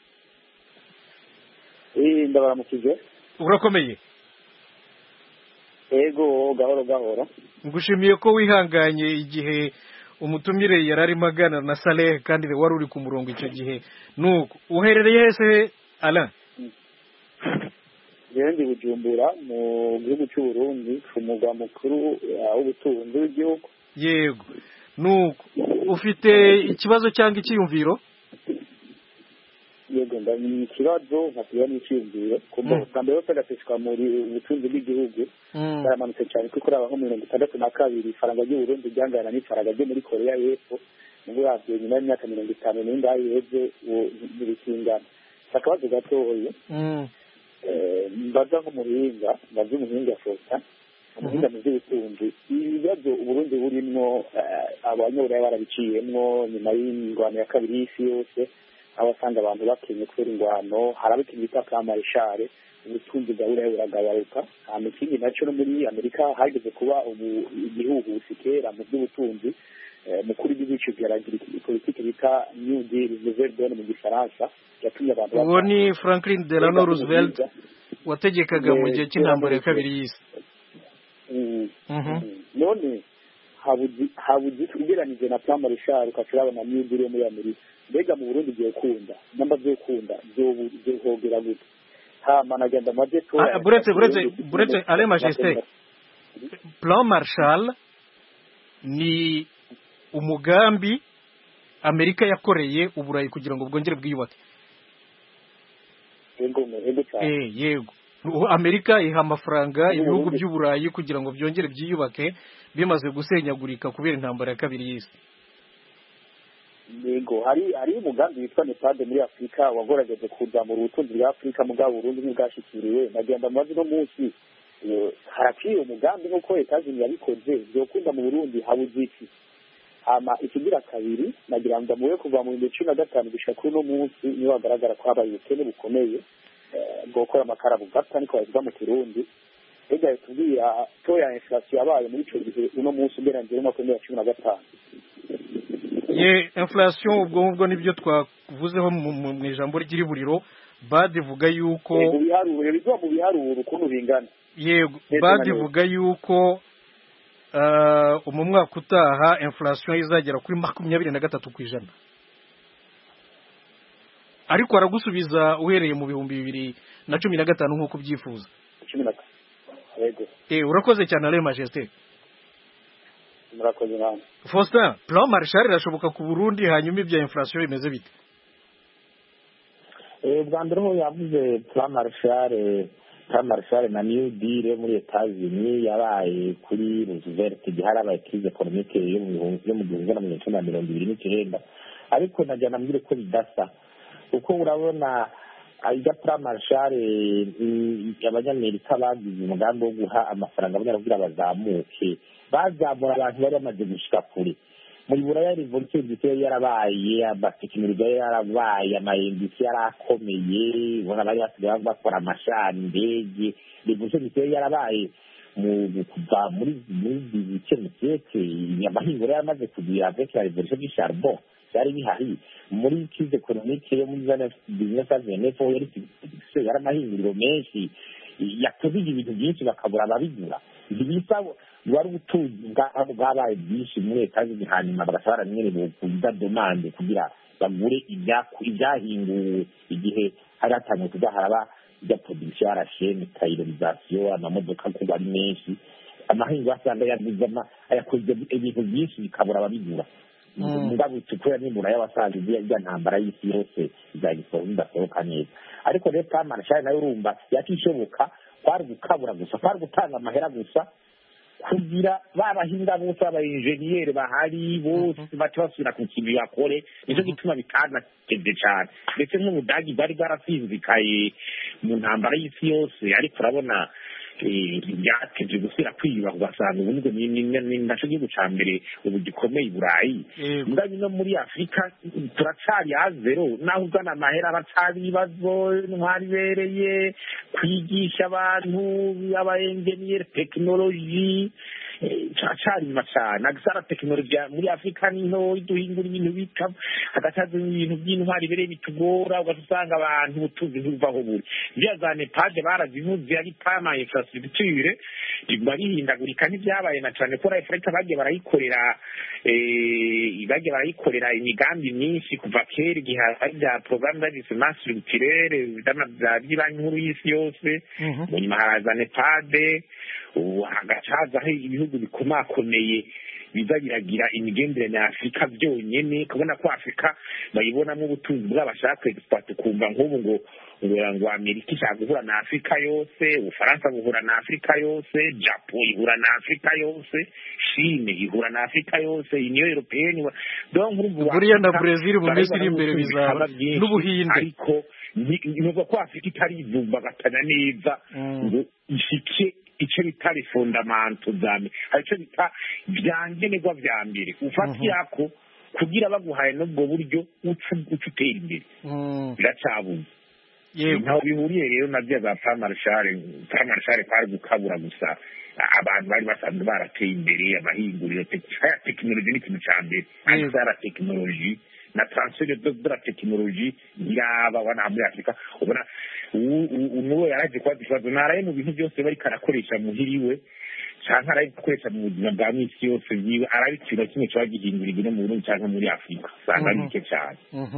eh ndabaramukije. Urakomeye? Ego gahoro gahoro. Ngushimiye ko wihanganye igihe umutumire yarari magana na Saleh kandi wari uri ku murongo icyo gihe. Nuko uherereye hese Alain? Yendi Bujumbura mu gihugu cy'u Burundi, umugwa mukuru w'ubutunzi w'igihugu. Yego. Nuko ufite ikibazo cyangwa icyiyumviro? Yego ndani ikibazo nkagira n'icyiyumviro kuko kandi yo pedafishwa muri ubutunzi bw'igihugu baramanutse cyane kuko abaho mirongo itandatu na kabiri ifaranga ry'u Burundi ryangana n'ifaranga ryo muri Korea y'Epfo ngo yabye nyuma y'imyaka mirongo itanu n'indwi yeze n'ibikingana. Akabazo gatoya mbaza nk'umuhinga mbaza umuhinga Faustin, umuhinga mu by'ubutunzi, ibibazo Uburundi burimwo abanyaburayi barabiciyemwo nyuma y'ingwano ya kabiri y'isi yose, aho asanga abantu bakenye kubera ingwano, hari abikinyi bita kamarishare, ubutunzi bwa burayi buragabaruka. Hama ikindi nacyo no muri Amerika hageze kuba igihugu sikera mu by'ubutunzi, mukuru w'igihugu cyaragira politiki bita New Deal, Nouvelle Donne mu Gifaransa, yatumye abantu uwo ni Franklin Delano Roosevelt wategekaga mu gihe cy'intambara ya kabiri y'isi. None habuzi tugeranije na plan Marshall ukacurabona New Deal muri Amerika, mbega mu Burundi byo kunda namba byo kunda byo hogera gute? Hama nagenda maze to buretse buretse buretse Alain Majesté, plan Marshall ni umugambi Amerika yakoreye Uburayi kugira ngo bwongere bwiyubake. Yego yego cyane. Eh yego. Amerika iha amafaranga ibihugu by'Uburayi kugira ngo byongere byiyubake bimaze gusenyagurika kubera intambara ya kabiri y'isi. Yego hari hari umugambi witwa Nepad muri Afrika wagorageze kuzamura ubutunzi bwa Afrika mu bwa Burundi ntibwashikiriwe. Nagenda maze no munsi haraciye umugambi nk'uko Etazini yabikoze byokunda mu Burundi habuziki. Hama ikigira kabiri nagira ngo muwe kuva mu cumi na gatanu gushika kuri no munsi niyo bagaragara ko habaye ubukene bukomeye bwo gukora amakara bugata niko bavuga mu Kirundi. Ega tubwira to ya inflation yabaye muri ico gihe uno munsi ugereranyije no mu cumi na gatanu. Ye inflation ubwo ubwo nibyo twavuzeho mu ijambo ry'iriburiro, bad ivuga yuko mu biharuro bizwa mu biharuro ukuntu bingana. Yego bad ivuga yuko Uh, mu mwaka utaha inflation izagera kuri makumyabiri na gatatu ku ijana, ariko aragusubiza uhereye mu bihumbi bibiri na cumi na gatanu nk'uko ubyifuza. Eh urakoze cyane Alain Majesté. Murakoze namwe. Faustin, plan Marshall irashoboka ku Burundi, hanyuma ibya inflation bimeze bite? bwa mbere ho yavuze plan Marshall plan Marshall na New Deal muri Etats-Unis yabaye kuri Roosevelt igihe harabaye crise économique yo mu gihumbi na magana mirongo ibiri n'icyenda ariko najya nambwire ko bidasa kuko urabona ajya plan Marshall abanyamerika bagize umugambi wo guha amafaranga abanyarwanda bazamuke bazamura abantu bari bamaze gushika kure muri buraya revolution yari yarabaye abatekinoloji yarabaye amayindisi yarakomeye ubona bari basigaye bakora amashani indege revolution yari yarabaye mu kuva muri muri cyemekeke amahingura yaramaze kugira avec la revolution du charbon yari bihari muri crise économique yo muri zane business avenue fo yari yari amahinguriro menshi yakoze ibintu byinshi bakabura ababigura ibisabo wari ubutunzi bwabaye byinshi muri etaje hanyuma bagasabara nyine kuza demande kugira bagure ibyahinguwe igihe hari hatanye kuza haraba ibya production yarashene taylorisation amamodoka kuba ari menshi amahingo asanga yaguze ayakoze ibintu byinshi bikabura ababigura mugabo tukura n'imbura y'abasaza ibya ntambara y'isi yose izagisohoka ndasohoka neza ariko rero Marshall nayo urumva yakishoboka kwari gukabura gusa kwari gutanga amahera gusa kugira babahinga bose abainjeniyeri bahari bose batubasubira ku kintu yakore nicyo gituma bitanatevye cane ndetse nk'ubudagi bwari bwarasinzikaye mu ntambara y'isi yose ariko urabona byateje gusubira kwiyubaha ugasanga ubu ni naco gihugu ca mbere ubu gikomeye i burayi mugabo no muri afurika turacari ha zero naho uzana amahera aracari ibibazo intwari ibereye kwigisha abantu abaenjeniyeri tekinoloji turacari inyuma cane agasara tekinoloji muri afurika ni ntoyi duhingura ibintu bita hagacaza ibintu by'intwari ibereye bitugora ugasanga abantu ubutunzi ntibuvaho buri vya za nepade barazivuze ari pama infrastructure barihindagurika n'ibyabaye na cane ko afurika bagiye barayikorera bagiye barayikorera imigambi myinshi kuva kera igihe hari bya programme d'ajustement structurel by'banki nkuru y'isi yose mu nyuma haraza nepade hagacazaho ibihugu bikomakomeye biza biragira imigenderanire ya afurika byonyene kubona ko afurika bayibonamo ubutunzi bw'abashaka kwexport ukumva nk'ubu ngo ngo Amerika ishaka guhura na Afurika yose Ufaransa buhura na Afurika yose Japan ihura na Afurika yose Chine ihura na Afurika yose Union Européenne donc buriya na Brazil mu minsi iri imbere bizaba n'ubuhinde ariko nuko ko Afurika itarivuga gatana neza ngo ishike icyo bita fondamento zame aricyo bita byangenerwa vya mbere ufati yako kugira baguhaye n'ubwo buryo ucutera imbere biracabuze ntaho bihuriye rero nabyo za plan Marshall plan Marshall kwari gukabura gusa abantu bari basanzwe barateye imbere amahinguriro tekinoloji n'ikintu ca mbere ariko ara tekinoloji na transfer de la tekinoloji yaba wana muri Afrika ubona unuwe yaraje kwa difazo naraye mu bintu byose bari karakoresha muhiriwe cyangwa araye gukoresha mu buzima bwa misi yose yiwe arabikira kimwe cyo gihindura ibintu mu Burundi cyangwa muri Afrika sanga nike cyane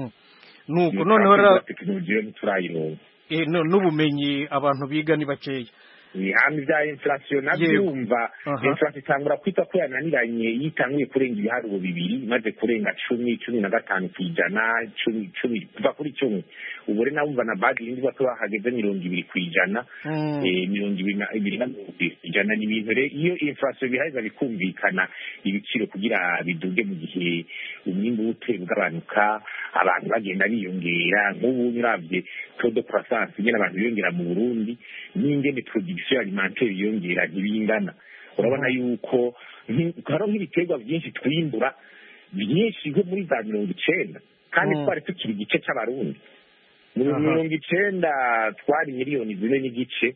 nuko noneho ra tekinoloji turayiro eh n'ubumenyi abantu biga ni bakeya ihami bya inflation nabyumva inflation itangura kwita ko yananiranye yitanguye kurenga ibiharuro bibiri maze kurenga cumi cumi na gatanu kwijana cumi cumi kuva kuri cumi ubure nawumva na badi indi bato bahageze mirongo ibiri kwijana eh mirongo ibiri na kwijana ni ibintu rero iyo inflation bihaza bikumvikana ibiciro kugira biduge mu gihe umwimbu uteye ugabanuka abantu bagenda biyongera nk'ubu nyirabye todo croissance nyine abantu biyongera mu Burundi n'ingene production alimentaire yongera ntibingana urabona yuko nkaro nk'ibiterwa byinshi twimbura byinshi nko muri za mirongo icenda kandi twari tukiri igice c'abarundi muri mirongo icenda twari miliyoni zine n'igice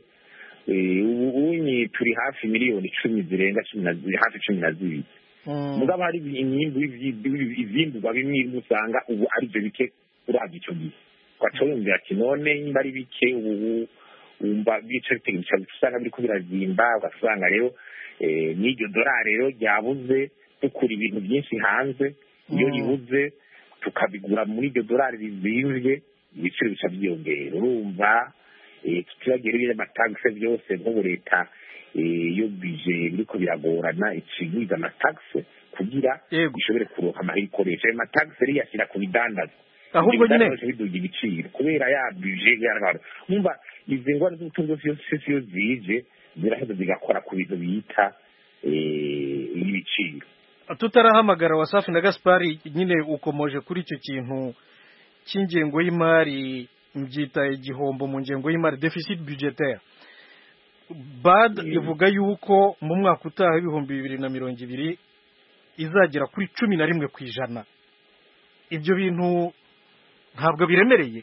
ubu unyi turi hafi miliyoni cumi zirenga cumi na hafi cumi na zibiri mugabo hari imyimbu ivyimburwa bimwe usanga ubu ari byo bike uravye ico gihe twacomvira ati none nimba ari bike ubu umba bice bitegeka usanga biri kubirazimba ugasanga rero n'iryo dorari rero ryabuze dukura ibintu byinshi hanze iyo ribuze tukabigura muri iryo dorari rizimvye ibiciro bica byiyongera urumva tutiragira ibyo amatagisi byose nk'ubu leta iyo bije biriko biragorana ikiguza amatagisi kugira ishobore kuronka amahera ikoresha ayo matagisi rero yashyira ku bidandaza ahubwo nyine biduga ibiciro kubera ya budget y'abantu numva izi ngwara z'ubutunzi zose iyo zije ziraheza zigakora ku bintu bita ibiciro. Tutarahamagara Wasafi na Gaspari nyine ukomoje kuri icyo kintu cy'ingengo y'imari mbyita igihombo mu ngengo y'imari deficit budgetaire. B A D ivuga yuko mu mwaka utaha ibihumbi bibiri na mirongo ibiri izagera kuri cumi na rimwe ku ijana. Ibyo bintu ntabwo biremereye.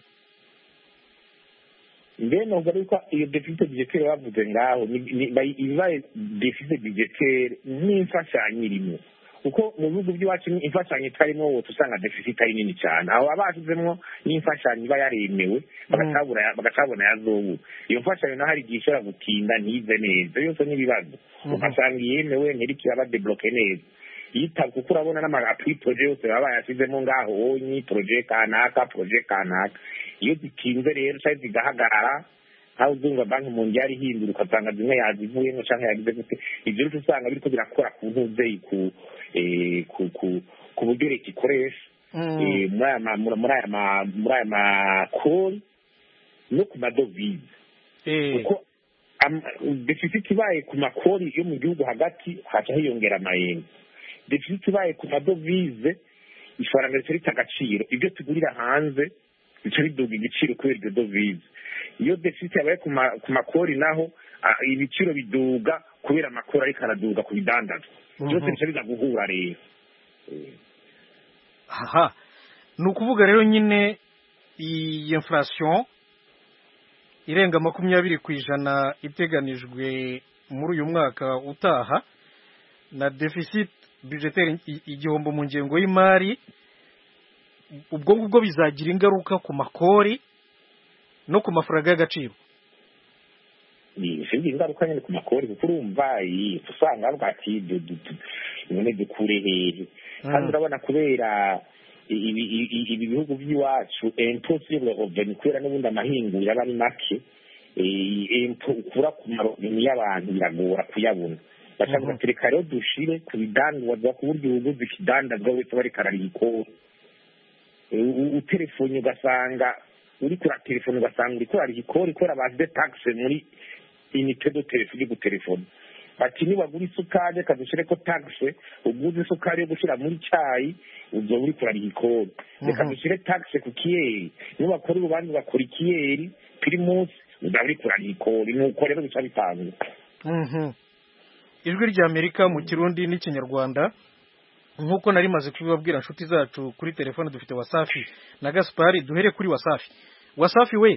Mbe no garuka iyo deficit budgetaire bavuze ngaho ibaye deficit budgetaire n'imfashanyo irimo kuko mu bihugu by'iwacu imfashanyo itarimo wowe usanga deficit ari nini cyane aho abashizemo n'imfashanyo iba yaremewe bagacabura bagacabona yazobu iyo mfashanyo naho ari gishora gutinda ntize neza yose n'ibibazo ugasanga yemewe ntiriki aba debloquer neza yita kuko urabona n'amapri project yose baba yasizemo ngaho onyi project kanaka project kanaka iyo zitinze rero cyari zigahagarara aho uzumva banki mu njyari hindura ukasanga zimwe yazivuyemo cyangwa yagize gute ibyo rero usanga biriko birakora ku ntuze ku ku ku ku buryo leta ikoresha muri aya muri aya muri aya makori no ku madovize kuko deficit ibaye ku makori yo mu gihugu hagati haca hiyongera amayeni deficit ibaye ku madovize ifaranga rica rita agaciro ibyo tugurira hanze bica biduga igiciro kubera iryo dovize iyo deficit yabaye ku makori naho ibiciro biduga kubera amakori ariko araduga ku bidandazwa byose bica biza guhura rero. Aha ni ukuvuga rero nyine iyi inflation irenga makumyabiri ku ijana iteganijwe muri uyu mwaka utaha na deficit budgetaire igihombo mu ngengo y'imari ubwo ngubwo bizagira ingaruka ku makori no ku mafaranga y'agaciro. Ni shindi ingaruka nyine ku makori kuko urumva usanga avuga ati none dukure hehe kandi urabona kubera ibi bihugu by'iwacu impossible revenu kubera n'ubundi amahinguriro aba ari make ukura ku marobini y'abantu biragora kuyabona bashaka batereka rero dushire ku bidandazwa ku buryo ubuguzi ikidandazwa wese bariko ararikora utelefone ugasanga uri kuri telefone ugasanga uri kuri ikori kora baze taxe muri inite do telefone ku telefone bati ni bagura isukari kadushire ko taxe uguze isukari yo gushira muri cyayi uzo uri kuri ikori reka dushire taxe ku kiyeri ni bakora ubandi bakora ikiyeri primus udaburi kuri ikori nuko rero bica bitanga. Mhm. Ijwi rya Amerika mu Kirundi n'Ikinyarwanda nkuko nari maze kubibabwira inshuti zacu kuri telefone dufite Wasafi na Gaspari duhere kuri Wasafi. Wasafi we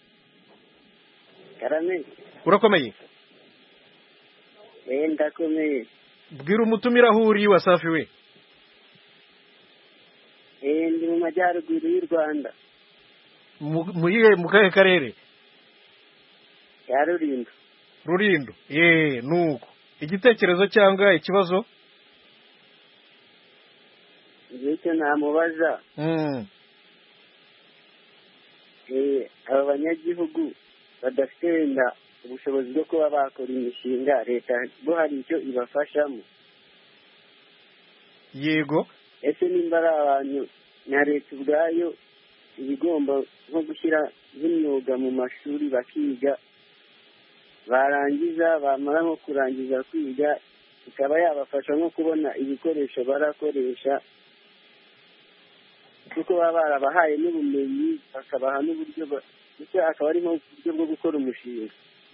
Karame urakomeye? Eh ndakomeye. Bwira umutumira aho uri Wasafi we. Eh ndi mu majyaruguru y'u Rwanda. Muri mu kahe karere? Ya Rulindo. Rulindo. Eh nuko. Igitekerezo cyangwa ikibazo? Icyo namubaza. Mm. Eh aba banyagihugu badafite wenda ubushobozi bwo kuba bakora imishinga leta bo hari icyo ibafashamo. Yego. Ese nimba ari abantu na leta ubwayo ibigomba nko gushyira nk'imyuga mu mashuri bakiga barangiza bamara nko kurangiza kwiga ikaba yabafasha nko kubona ibikoresho barakoresha kuko baba barabahaye n'ubumenyi bakabaha n'uburyo ndetse akaba ari nk'uburyo bwo gukora umushinga.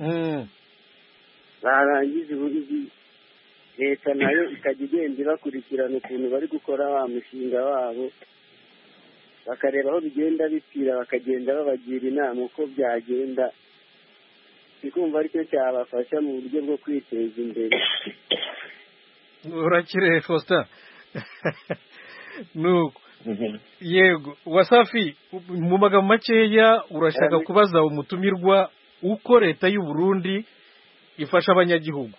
Barangiza ubundi leta nayo ikajya igenda ibakurikirana ukuntu bari gukora wa mushinga wabo bakareba aho bigenda bipfira bakagenda babagira inama uko byagenda ikumva aricyo cyabafasha mu buryo bwo kwiteza imbere. Urakire Faustin. Nuko yego Wasafi mu magambo makeya urashaka kubaza umutumirwa uko leta y'u Burundi ifasha abanyagihugu.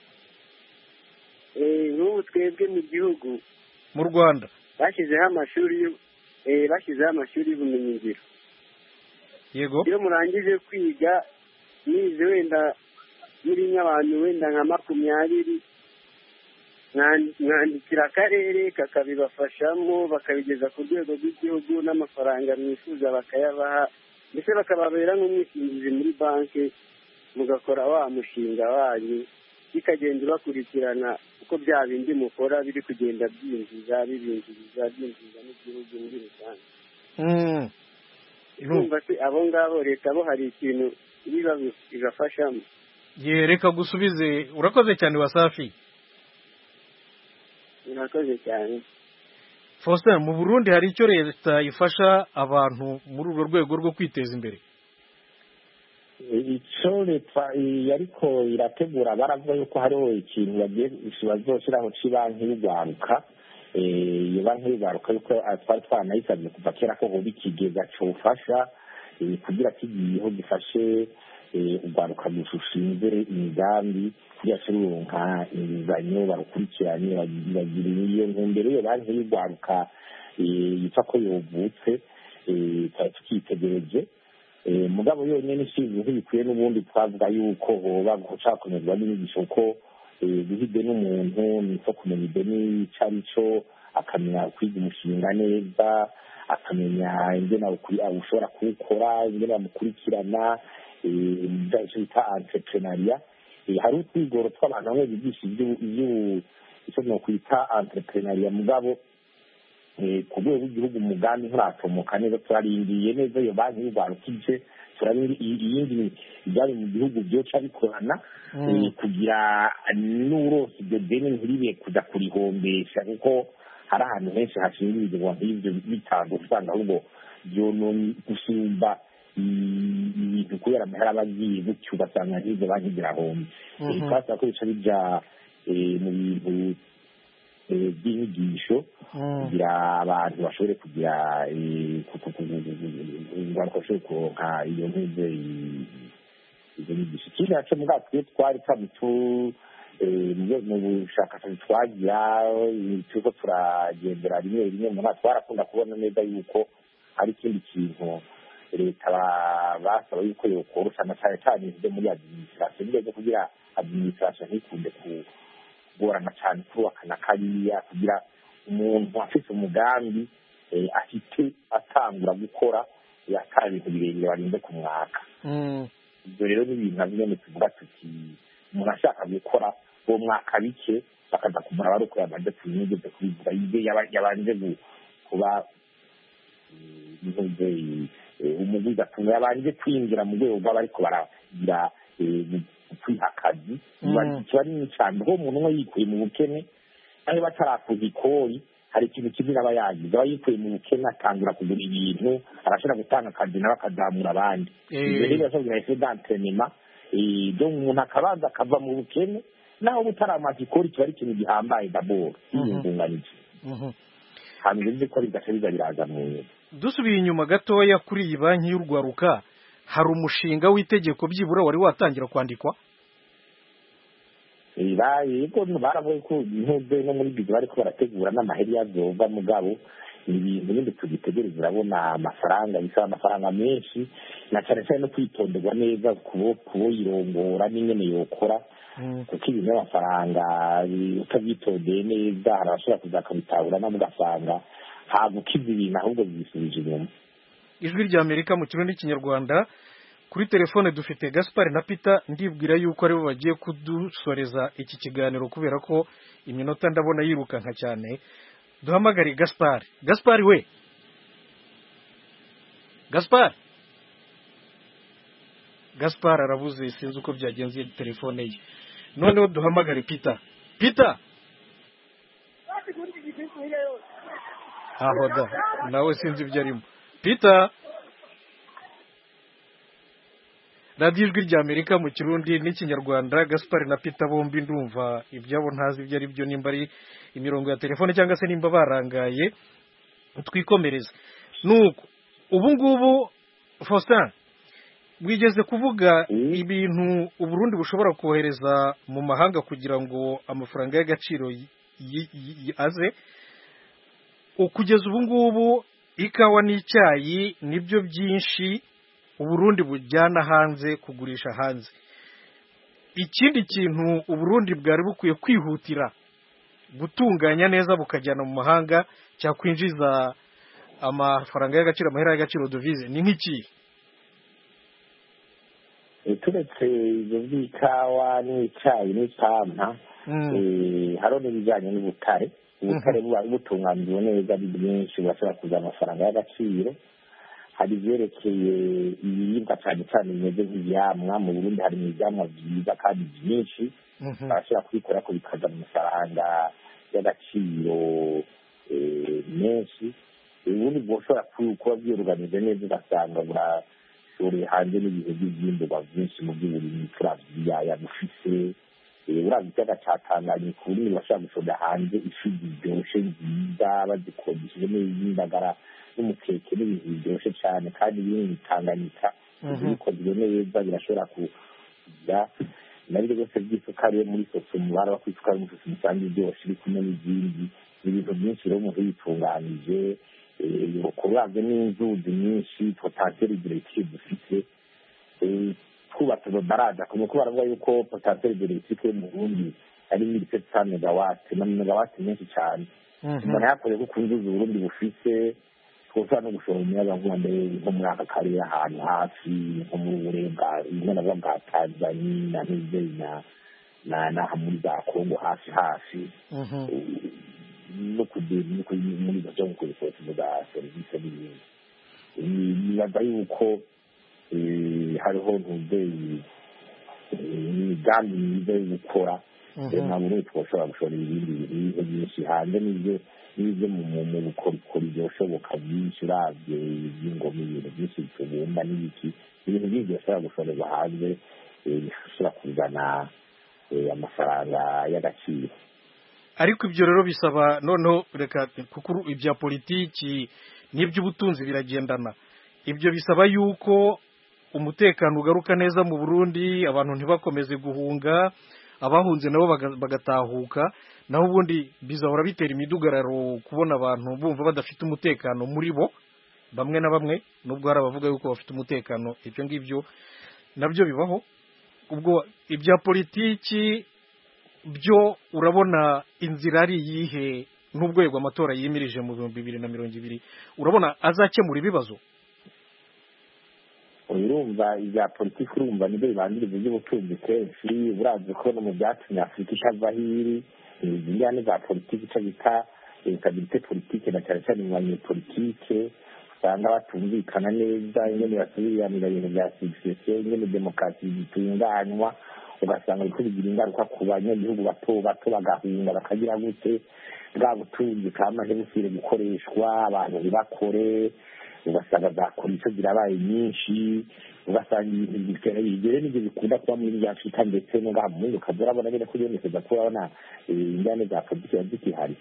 Eh n'ubu twebwe mu gihugu mu Rwanda bashyizeho amashuri eh bashyizeho amashuri y'ubumenyingiro. Yego. Iyo murangije kwiga nize wenda muri nk'abantu wenda nka makumyabiri mwandikira akarere kakabibafashamo bakabigeza ku rwego rw'igihugu n'amafaranga mwifuza bakayabaha ndetse bakababera nk'umwishingizi muri banki mugakora wa mushinga wanyu bikagenda bakurikirana uko bya bindi mukora biri kugenda byinjiza bibinjiriza byinjiza n'igihugu muri rusange urumva se abo ngabo leta bo hari ikintu ibafashamo yereka gusubize urakoze cyane Wasafi urakoze cyane Faustin mu Burundi hari icyo leta ifasha abantu muri urwo rwego rwo kwiteza imbere icyo leta ariko irategura baravuga yuko hariho ikintu bagiye bazoshyiraho cy'ibanki y'urwaruka iyo banki y'urwaruka yuko twari twanayisabye kuva kera ko hoba ikigega cyofasha kugira kigiyeho gifashe urwaruka rushinzwe imigambi kugira kironka inguzanyo barukurikirane bagira iyo ntumbero iyo banki y'urwaruka yitwa ko yovutse twari tukitegereje mugabo yonyine ishinzwe nk'ibikwiye n'ubundi twavuga yuko hoba gushaka kumererwa n'inyigisho ko guhide n'umuntu niko kumenya ideni icyo ari cyo akamenya kwiga umushinga neza akamenya ingene ushobora kuwukora ingene bamukurikirana icyo bita entrepreneuria hari utwigoro tw'abantu bamwe bigisha icyo nokwita entrepreneuria mugabo ku rwego rw'igihugu umugambi nturatomoka neza turarindiye neza iyo banki y'urwaruka ije turabindi iyindi byari mu gihugu byoca bikorana kugira n'uburosi ibyo deni ntiribe kuja kurihombesha kuko hari ahantu henshi hashinga ibigega nk'ibyo bitanga usanga ahubwo byononye gusumba ibintu kubera amahera aba agiye gutyo ugasanga nk'ibyo banki zirahombe twasaba ko bica bija mu bintu by'inyigisho kugira abantu bashobore kugira ingaruka bashobore kuronka iyo ntuze izo nyigisho ikindi naco mugabo twe twari tamutu mu bushakashatsi twagira turiko turagendera rimwe rimwe mu mwaka twarakunda kubona neza yuko hari ikindi kintu leta basaba yuko yokorosha na cane cane ivyo muri administration bigeze kugira administration ntikunde ku gorana cyane kubakana kariya kugira umuntu afite umugambi afite atangura gukora yakara ibintu birebire barinde ku mwaka ibyo rero ni ibintu nabyo tuvuga tuti umuntu ashaka gukora uwo mwaka bike bakaza kumara bari uko yamaze kunyigeze kubivuga ibyo yabanje kuba umugwiza atunga yabanje kwinjira mu rwego rw'abariko baragira kwiha akazi kiba nini cyane aho umuntu umwe yikuye mu bukene aho batarakuza ikori hari ikintu kimwe aba yagize aba yikuye mu bukene atangura kugura ibintu arashobora gutanga akazi nawe akazamura abandi ibyo rero birashobora kugira d'entrenema byo umuntu akabanza akava mu bukene naho butaramaza ikori kiba ari ikintu gihambaye daboro yiyungunganije hanyuma ibyo ikora bigaca biza biraza mu nyuma dusubiye inyuma gatoya kuri iyi banki y'urwaruka hari umushinga w'itegeko byibura wari watangira kwandikwa yego baravuye ko intebe no muri bizo bariko barategura n'amaheri yazova mugabo ibintu bindi tugitegereza urabona amafaranga bisaba amafaranga menshi na cyane cyane no kwitonderwa neza kuboyirongora n'ingene yokora kuko ibintu by'amafaranga utabyitondeye neza hari abashobora kuzakabitahura no mugasanga hagukiza ibintu ahubwo byisubije inyuma ijwi rya Amerika mu kirundi n'ikinyarwanda kuri telefone dufite Gaspard na Peter ndibwira yuko aribo bagiye kudusoreza iki kiganiro kubera ko iminota ndabona yirukanka cyane duhamagare Gaspard Gaspard we Gaspard Gaspard arabuze sinzi uko byagenze telefone ye noneho duhamagare Peter Peter aho da nawe sinzi ibyo arimo Peter radiyo ijwi rya Amerika mu kirundi n'ikinyarwanda Gaspard na Peter bombi ndumva ibyabo ntazi ibyo ari byo nimba ari imirongo ya telefone cyangwa se nimba barangaye twikomereza nuko ubu ngubu Faustin wigeze kuvuga ibintu Uburundi bushobora kohereza mu mahanga kugira ngo amafaranga y'agaciro aze kugeza ubu ngubu ikawa n'icyayi nibyo byinshi Uburundi bujyana hanze kugurisha hanze ikindi kintu Uburundi bwari bukwiye kwihutira gutunganya neza bukajyana mu mahanga cyakwinjiza amafaranga y'agaciro amahera y'agaciro devize ni nk'iki? turetse ibyo by'ikawa n'icyayi n'ipampa hariho n'ibijyanye n'ubutare. ubutare buba butunganijwe neza ari bwinshi burashobora kuza amafaranga y'agaciro. hari ibyerekeye ibiribwa cyane cyane bimeze nk'ibyamwa. mu Burundi hari ibyamwa byiza kandi byinshi barashobora kubikora ko bikaza mu mafaranga y'agaciro menshi. ubundi bwoshobora kuba byoruganije neza ugasanga burashoreye hanze n'ibihe by'ibyimburwa byinshi mu by'uburimyi turavye ibiyaya bufise. uravye ikiyaga ca Tanganyika ubundi bashobora gushorera hanze ifi ziryoshe nziza bazikodesheje n'indagara n'umukeke n'ibintu biryoshe cyane kandi biri Tanganyika bikozwe neza birashobora kugira nabyo byose by'isukari yo muri soso umubare wa kw'isukari mu soso musange iryoshe iri kumwe n'izindi ibintu byinshi rero umuntu yitunganije. kuravye n'inzuzi nyinshi potentiel hydroelectrique dufite twubatse baraza kuko baravuga yuko potentiel hydroelectrique mu Burundi ari mille sept cents megawatts na megawatts menshi cyane. umuntu yakoze ko kunzuza Burundi bufise twose no gushora umuyagankuba nko muri aka karere ahantu hafi nko mu burenga imena bwa Tanzania n'Izina na na muri za Kongo hafi hafi no kugenda muri byo ngo kwifata mu da service n'ibindi. nibaza yuko hariho ntuzeyi imigambi myiza yo gukora na buri twashobora gushora ibindi bintu byinshi hanze n'ibyo n'ibyo mu bukorikori byoshoboka byinshi uravye iby'ingoma ibintu byinshi tubumba n'ibiki ibintu byinshi byashobora gushorerwa hanze bishobora kuzana amafaranga y'agaciro. ariko ibyo rero bisaba noneho reka kuko ibya politiki n'iby'ubutunzi biragendana. ibyo bisaba yuko umutekano ugaruka neza mu Burundi, abantu ntibakomeze guhunga, abahunze nabo bagatahuka. naho ubundi bizahora bitera imidugararo kubona abantu bumva badafite umutekano muri bo bamwe na bamwe, nubwo hari abavuga yuko bafite umutekano. ibyo ngibyo nabyo bibaho. ubwo ibya politiki byo urabona inzira ari yihe n'ubwego amatora yimirije mu bihumbi bibiri na mirongo ibiri urabona azakemura ibibazo? urumva ibya politiki urumva nibyo bibanziriza iby'ubutunzi kenshi. urazi ko no mu byatumye Afurika itava hiri izingane za politiki icyo bita stabilite politike na cyane cyane mu banyepolitike usanga batumvikana neza ingene basubiranira ibintu bya succession ingene demokarasi zitunganywa ugasanga biriko bigira ingaruka ku banyagihugu bato bato bagahunga bakagira gute bwa butunzi kamaze busire gukoreshwa abantu ntibakore ugasanga zakora icyo zirabaye nyinshi ugasanga ibintu bigere n'ibyo bikunda kuba muri bya Afurika ndetse no ngaha mu Burundi ukaza urabona nyine ko yonekeza ko urabona ingane za politiki zikihari.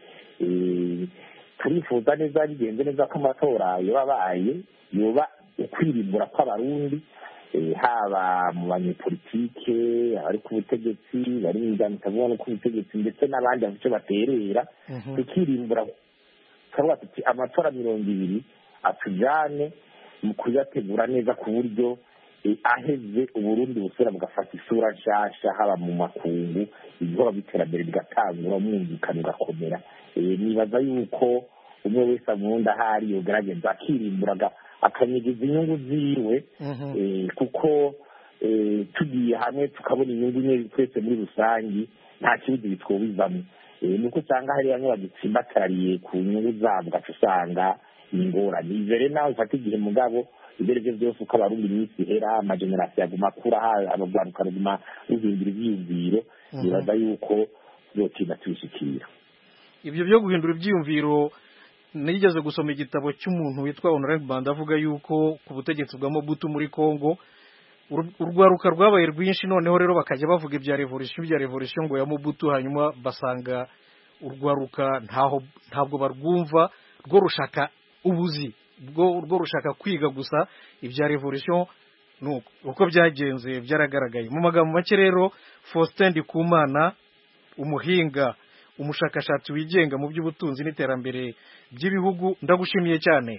turifuza neza bigenze neza ko amatora yabaye yoba ukwirimbura kw'abarundi haba mu banyepolitike abari ku butegetsi bari mu njyana itabona ku butegetsi ndetse n'abandi bafite baterera tukirimbura turavuga tuti amatora mirongo ibiri atujane mu kuyategura neza ku buryo aheze Uburundi busubira bugafata isura nshasha haba mu makungu ibikorwa by'iterambere bigatangura umwumvikano ugakomera. nibaza yuko umwe wese amundi ahari yogerageza akirimburaga akanyigiza inyungu ziwe kuko tugiye hamwe tukabona inyungu imwe twese muri rusangi nta kibazo bitwobizamo. nuko usanga hari bamwe bagitsimbatariye ku nyungu zabo ugaca usanga ingorane. ivyo rero nawe ufata igihe mugabo ibyo byo byose uko abarundi iminsi ihera amagenerasiyo aguma akura abagwaruka ruguma ruhindura ivyiyumviro nibaza yuko yotinda tubishikira. ibyo byo guhindura ibyiyumviro nigeze gusoma igitabo cy'umuntu witwa Honorable Banda avuga yuko ku butegetsi bwa Mobutu muri Kongo urwaruka rwabaye rwinshi noneho rero bakajya bavuga ibya revolution bya revolution ngo ya Mobutu hanyuma basanga urwaruka ntaho ntabwo barwumva rwo rushaka ubuzi bwo rwo rushaka kwiga gusa ibya revolution nuko uko byagenze byaragaragaye. mu magambo make rero Faustin Ndikumana umuhinga umushakashatsi wigenga mu by'ubutunzi n'iterambere by'ibihugu ndagushimiye cyane.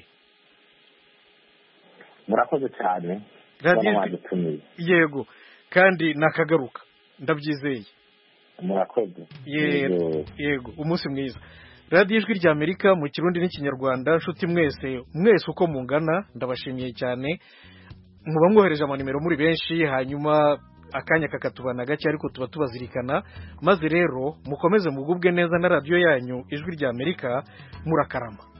murakoze cyane yego kandi nakagaruka ndabyizeye. murakoze. Yego umunsi mwiza. radiyo ijwi rya Amerika mu Kirundi n'ikinyarwanda, nshuti mwese mwese uko mungana ndabashimiye cyane, muba mwohereje amanimero muri benshi, hanyuma akanya kakatubana gake ariko tuba tubazirikana, maze rero mukomeze mugubwe neza na radiyo yanyu ijwi rya Amerika, murakarama.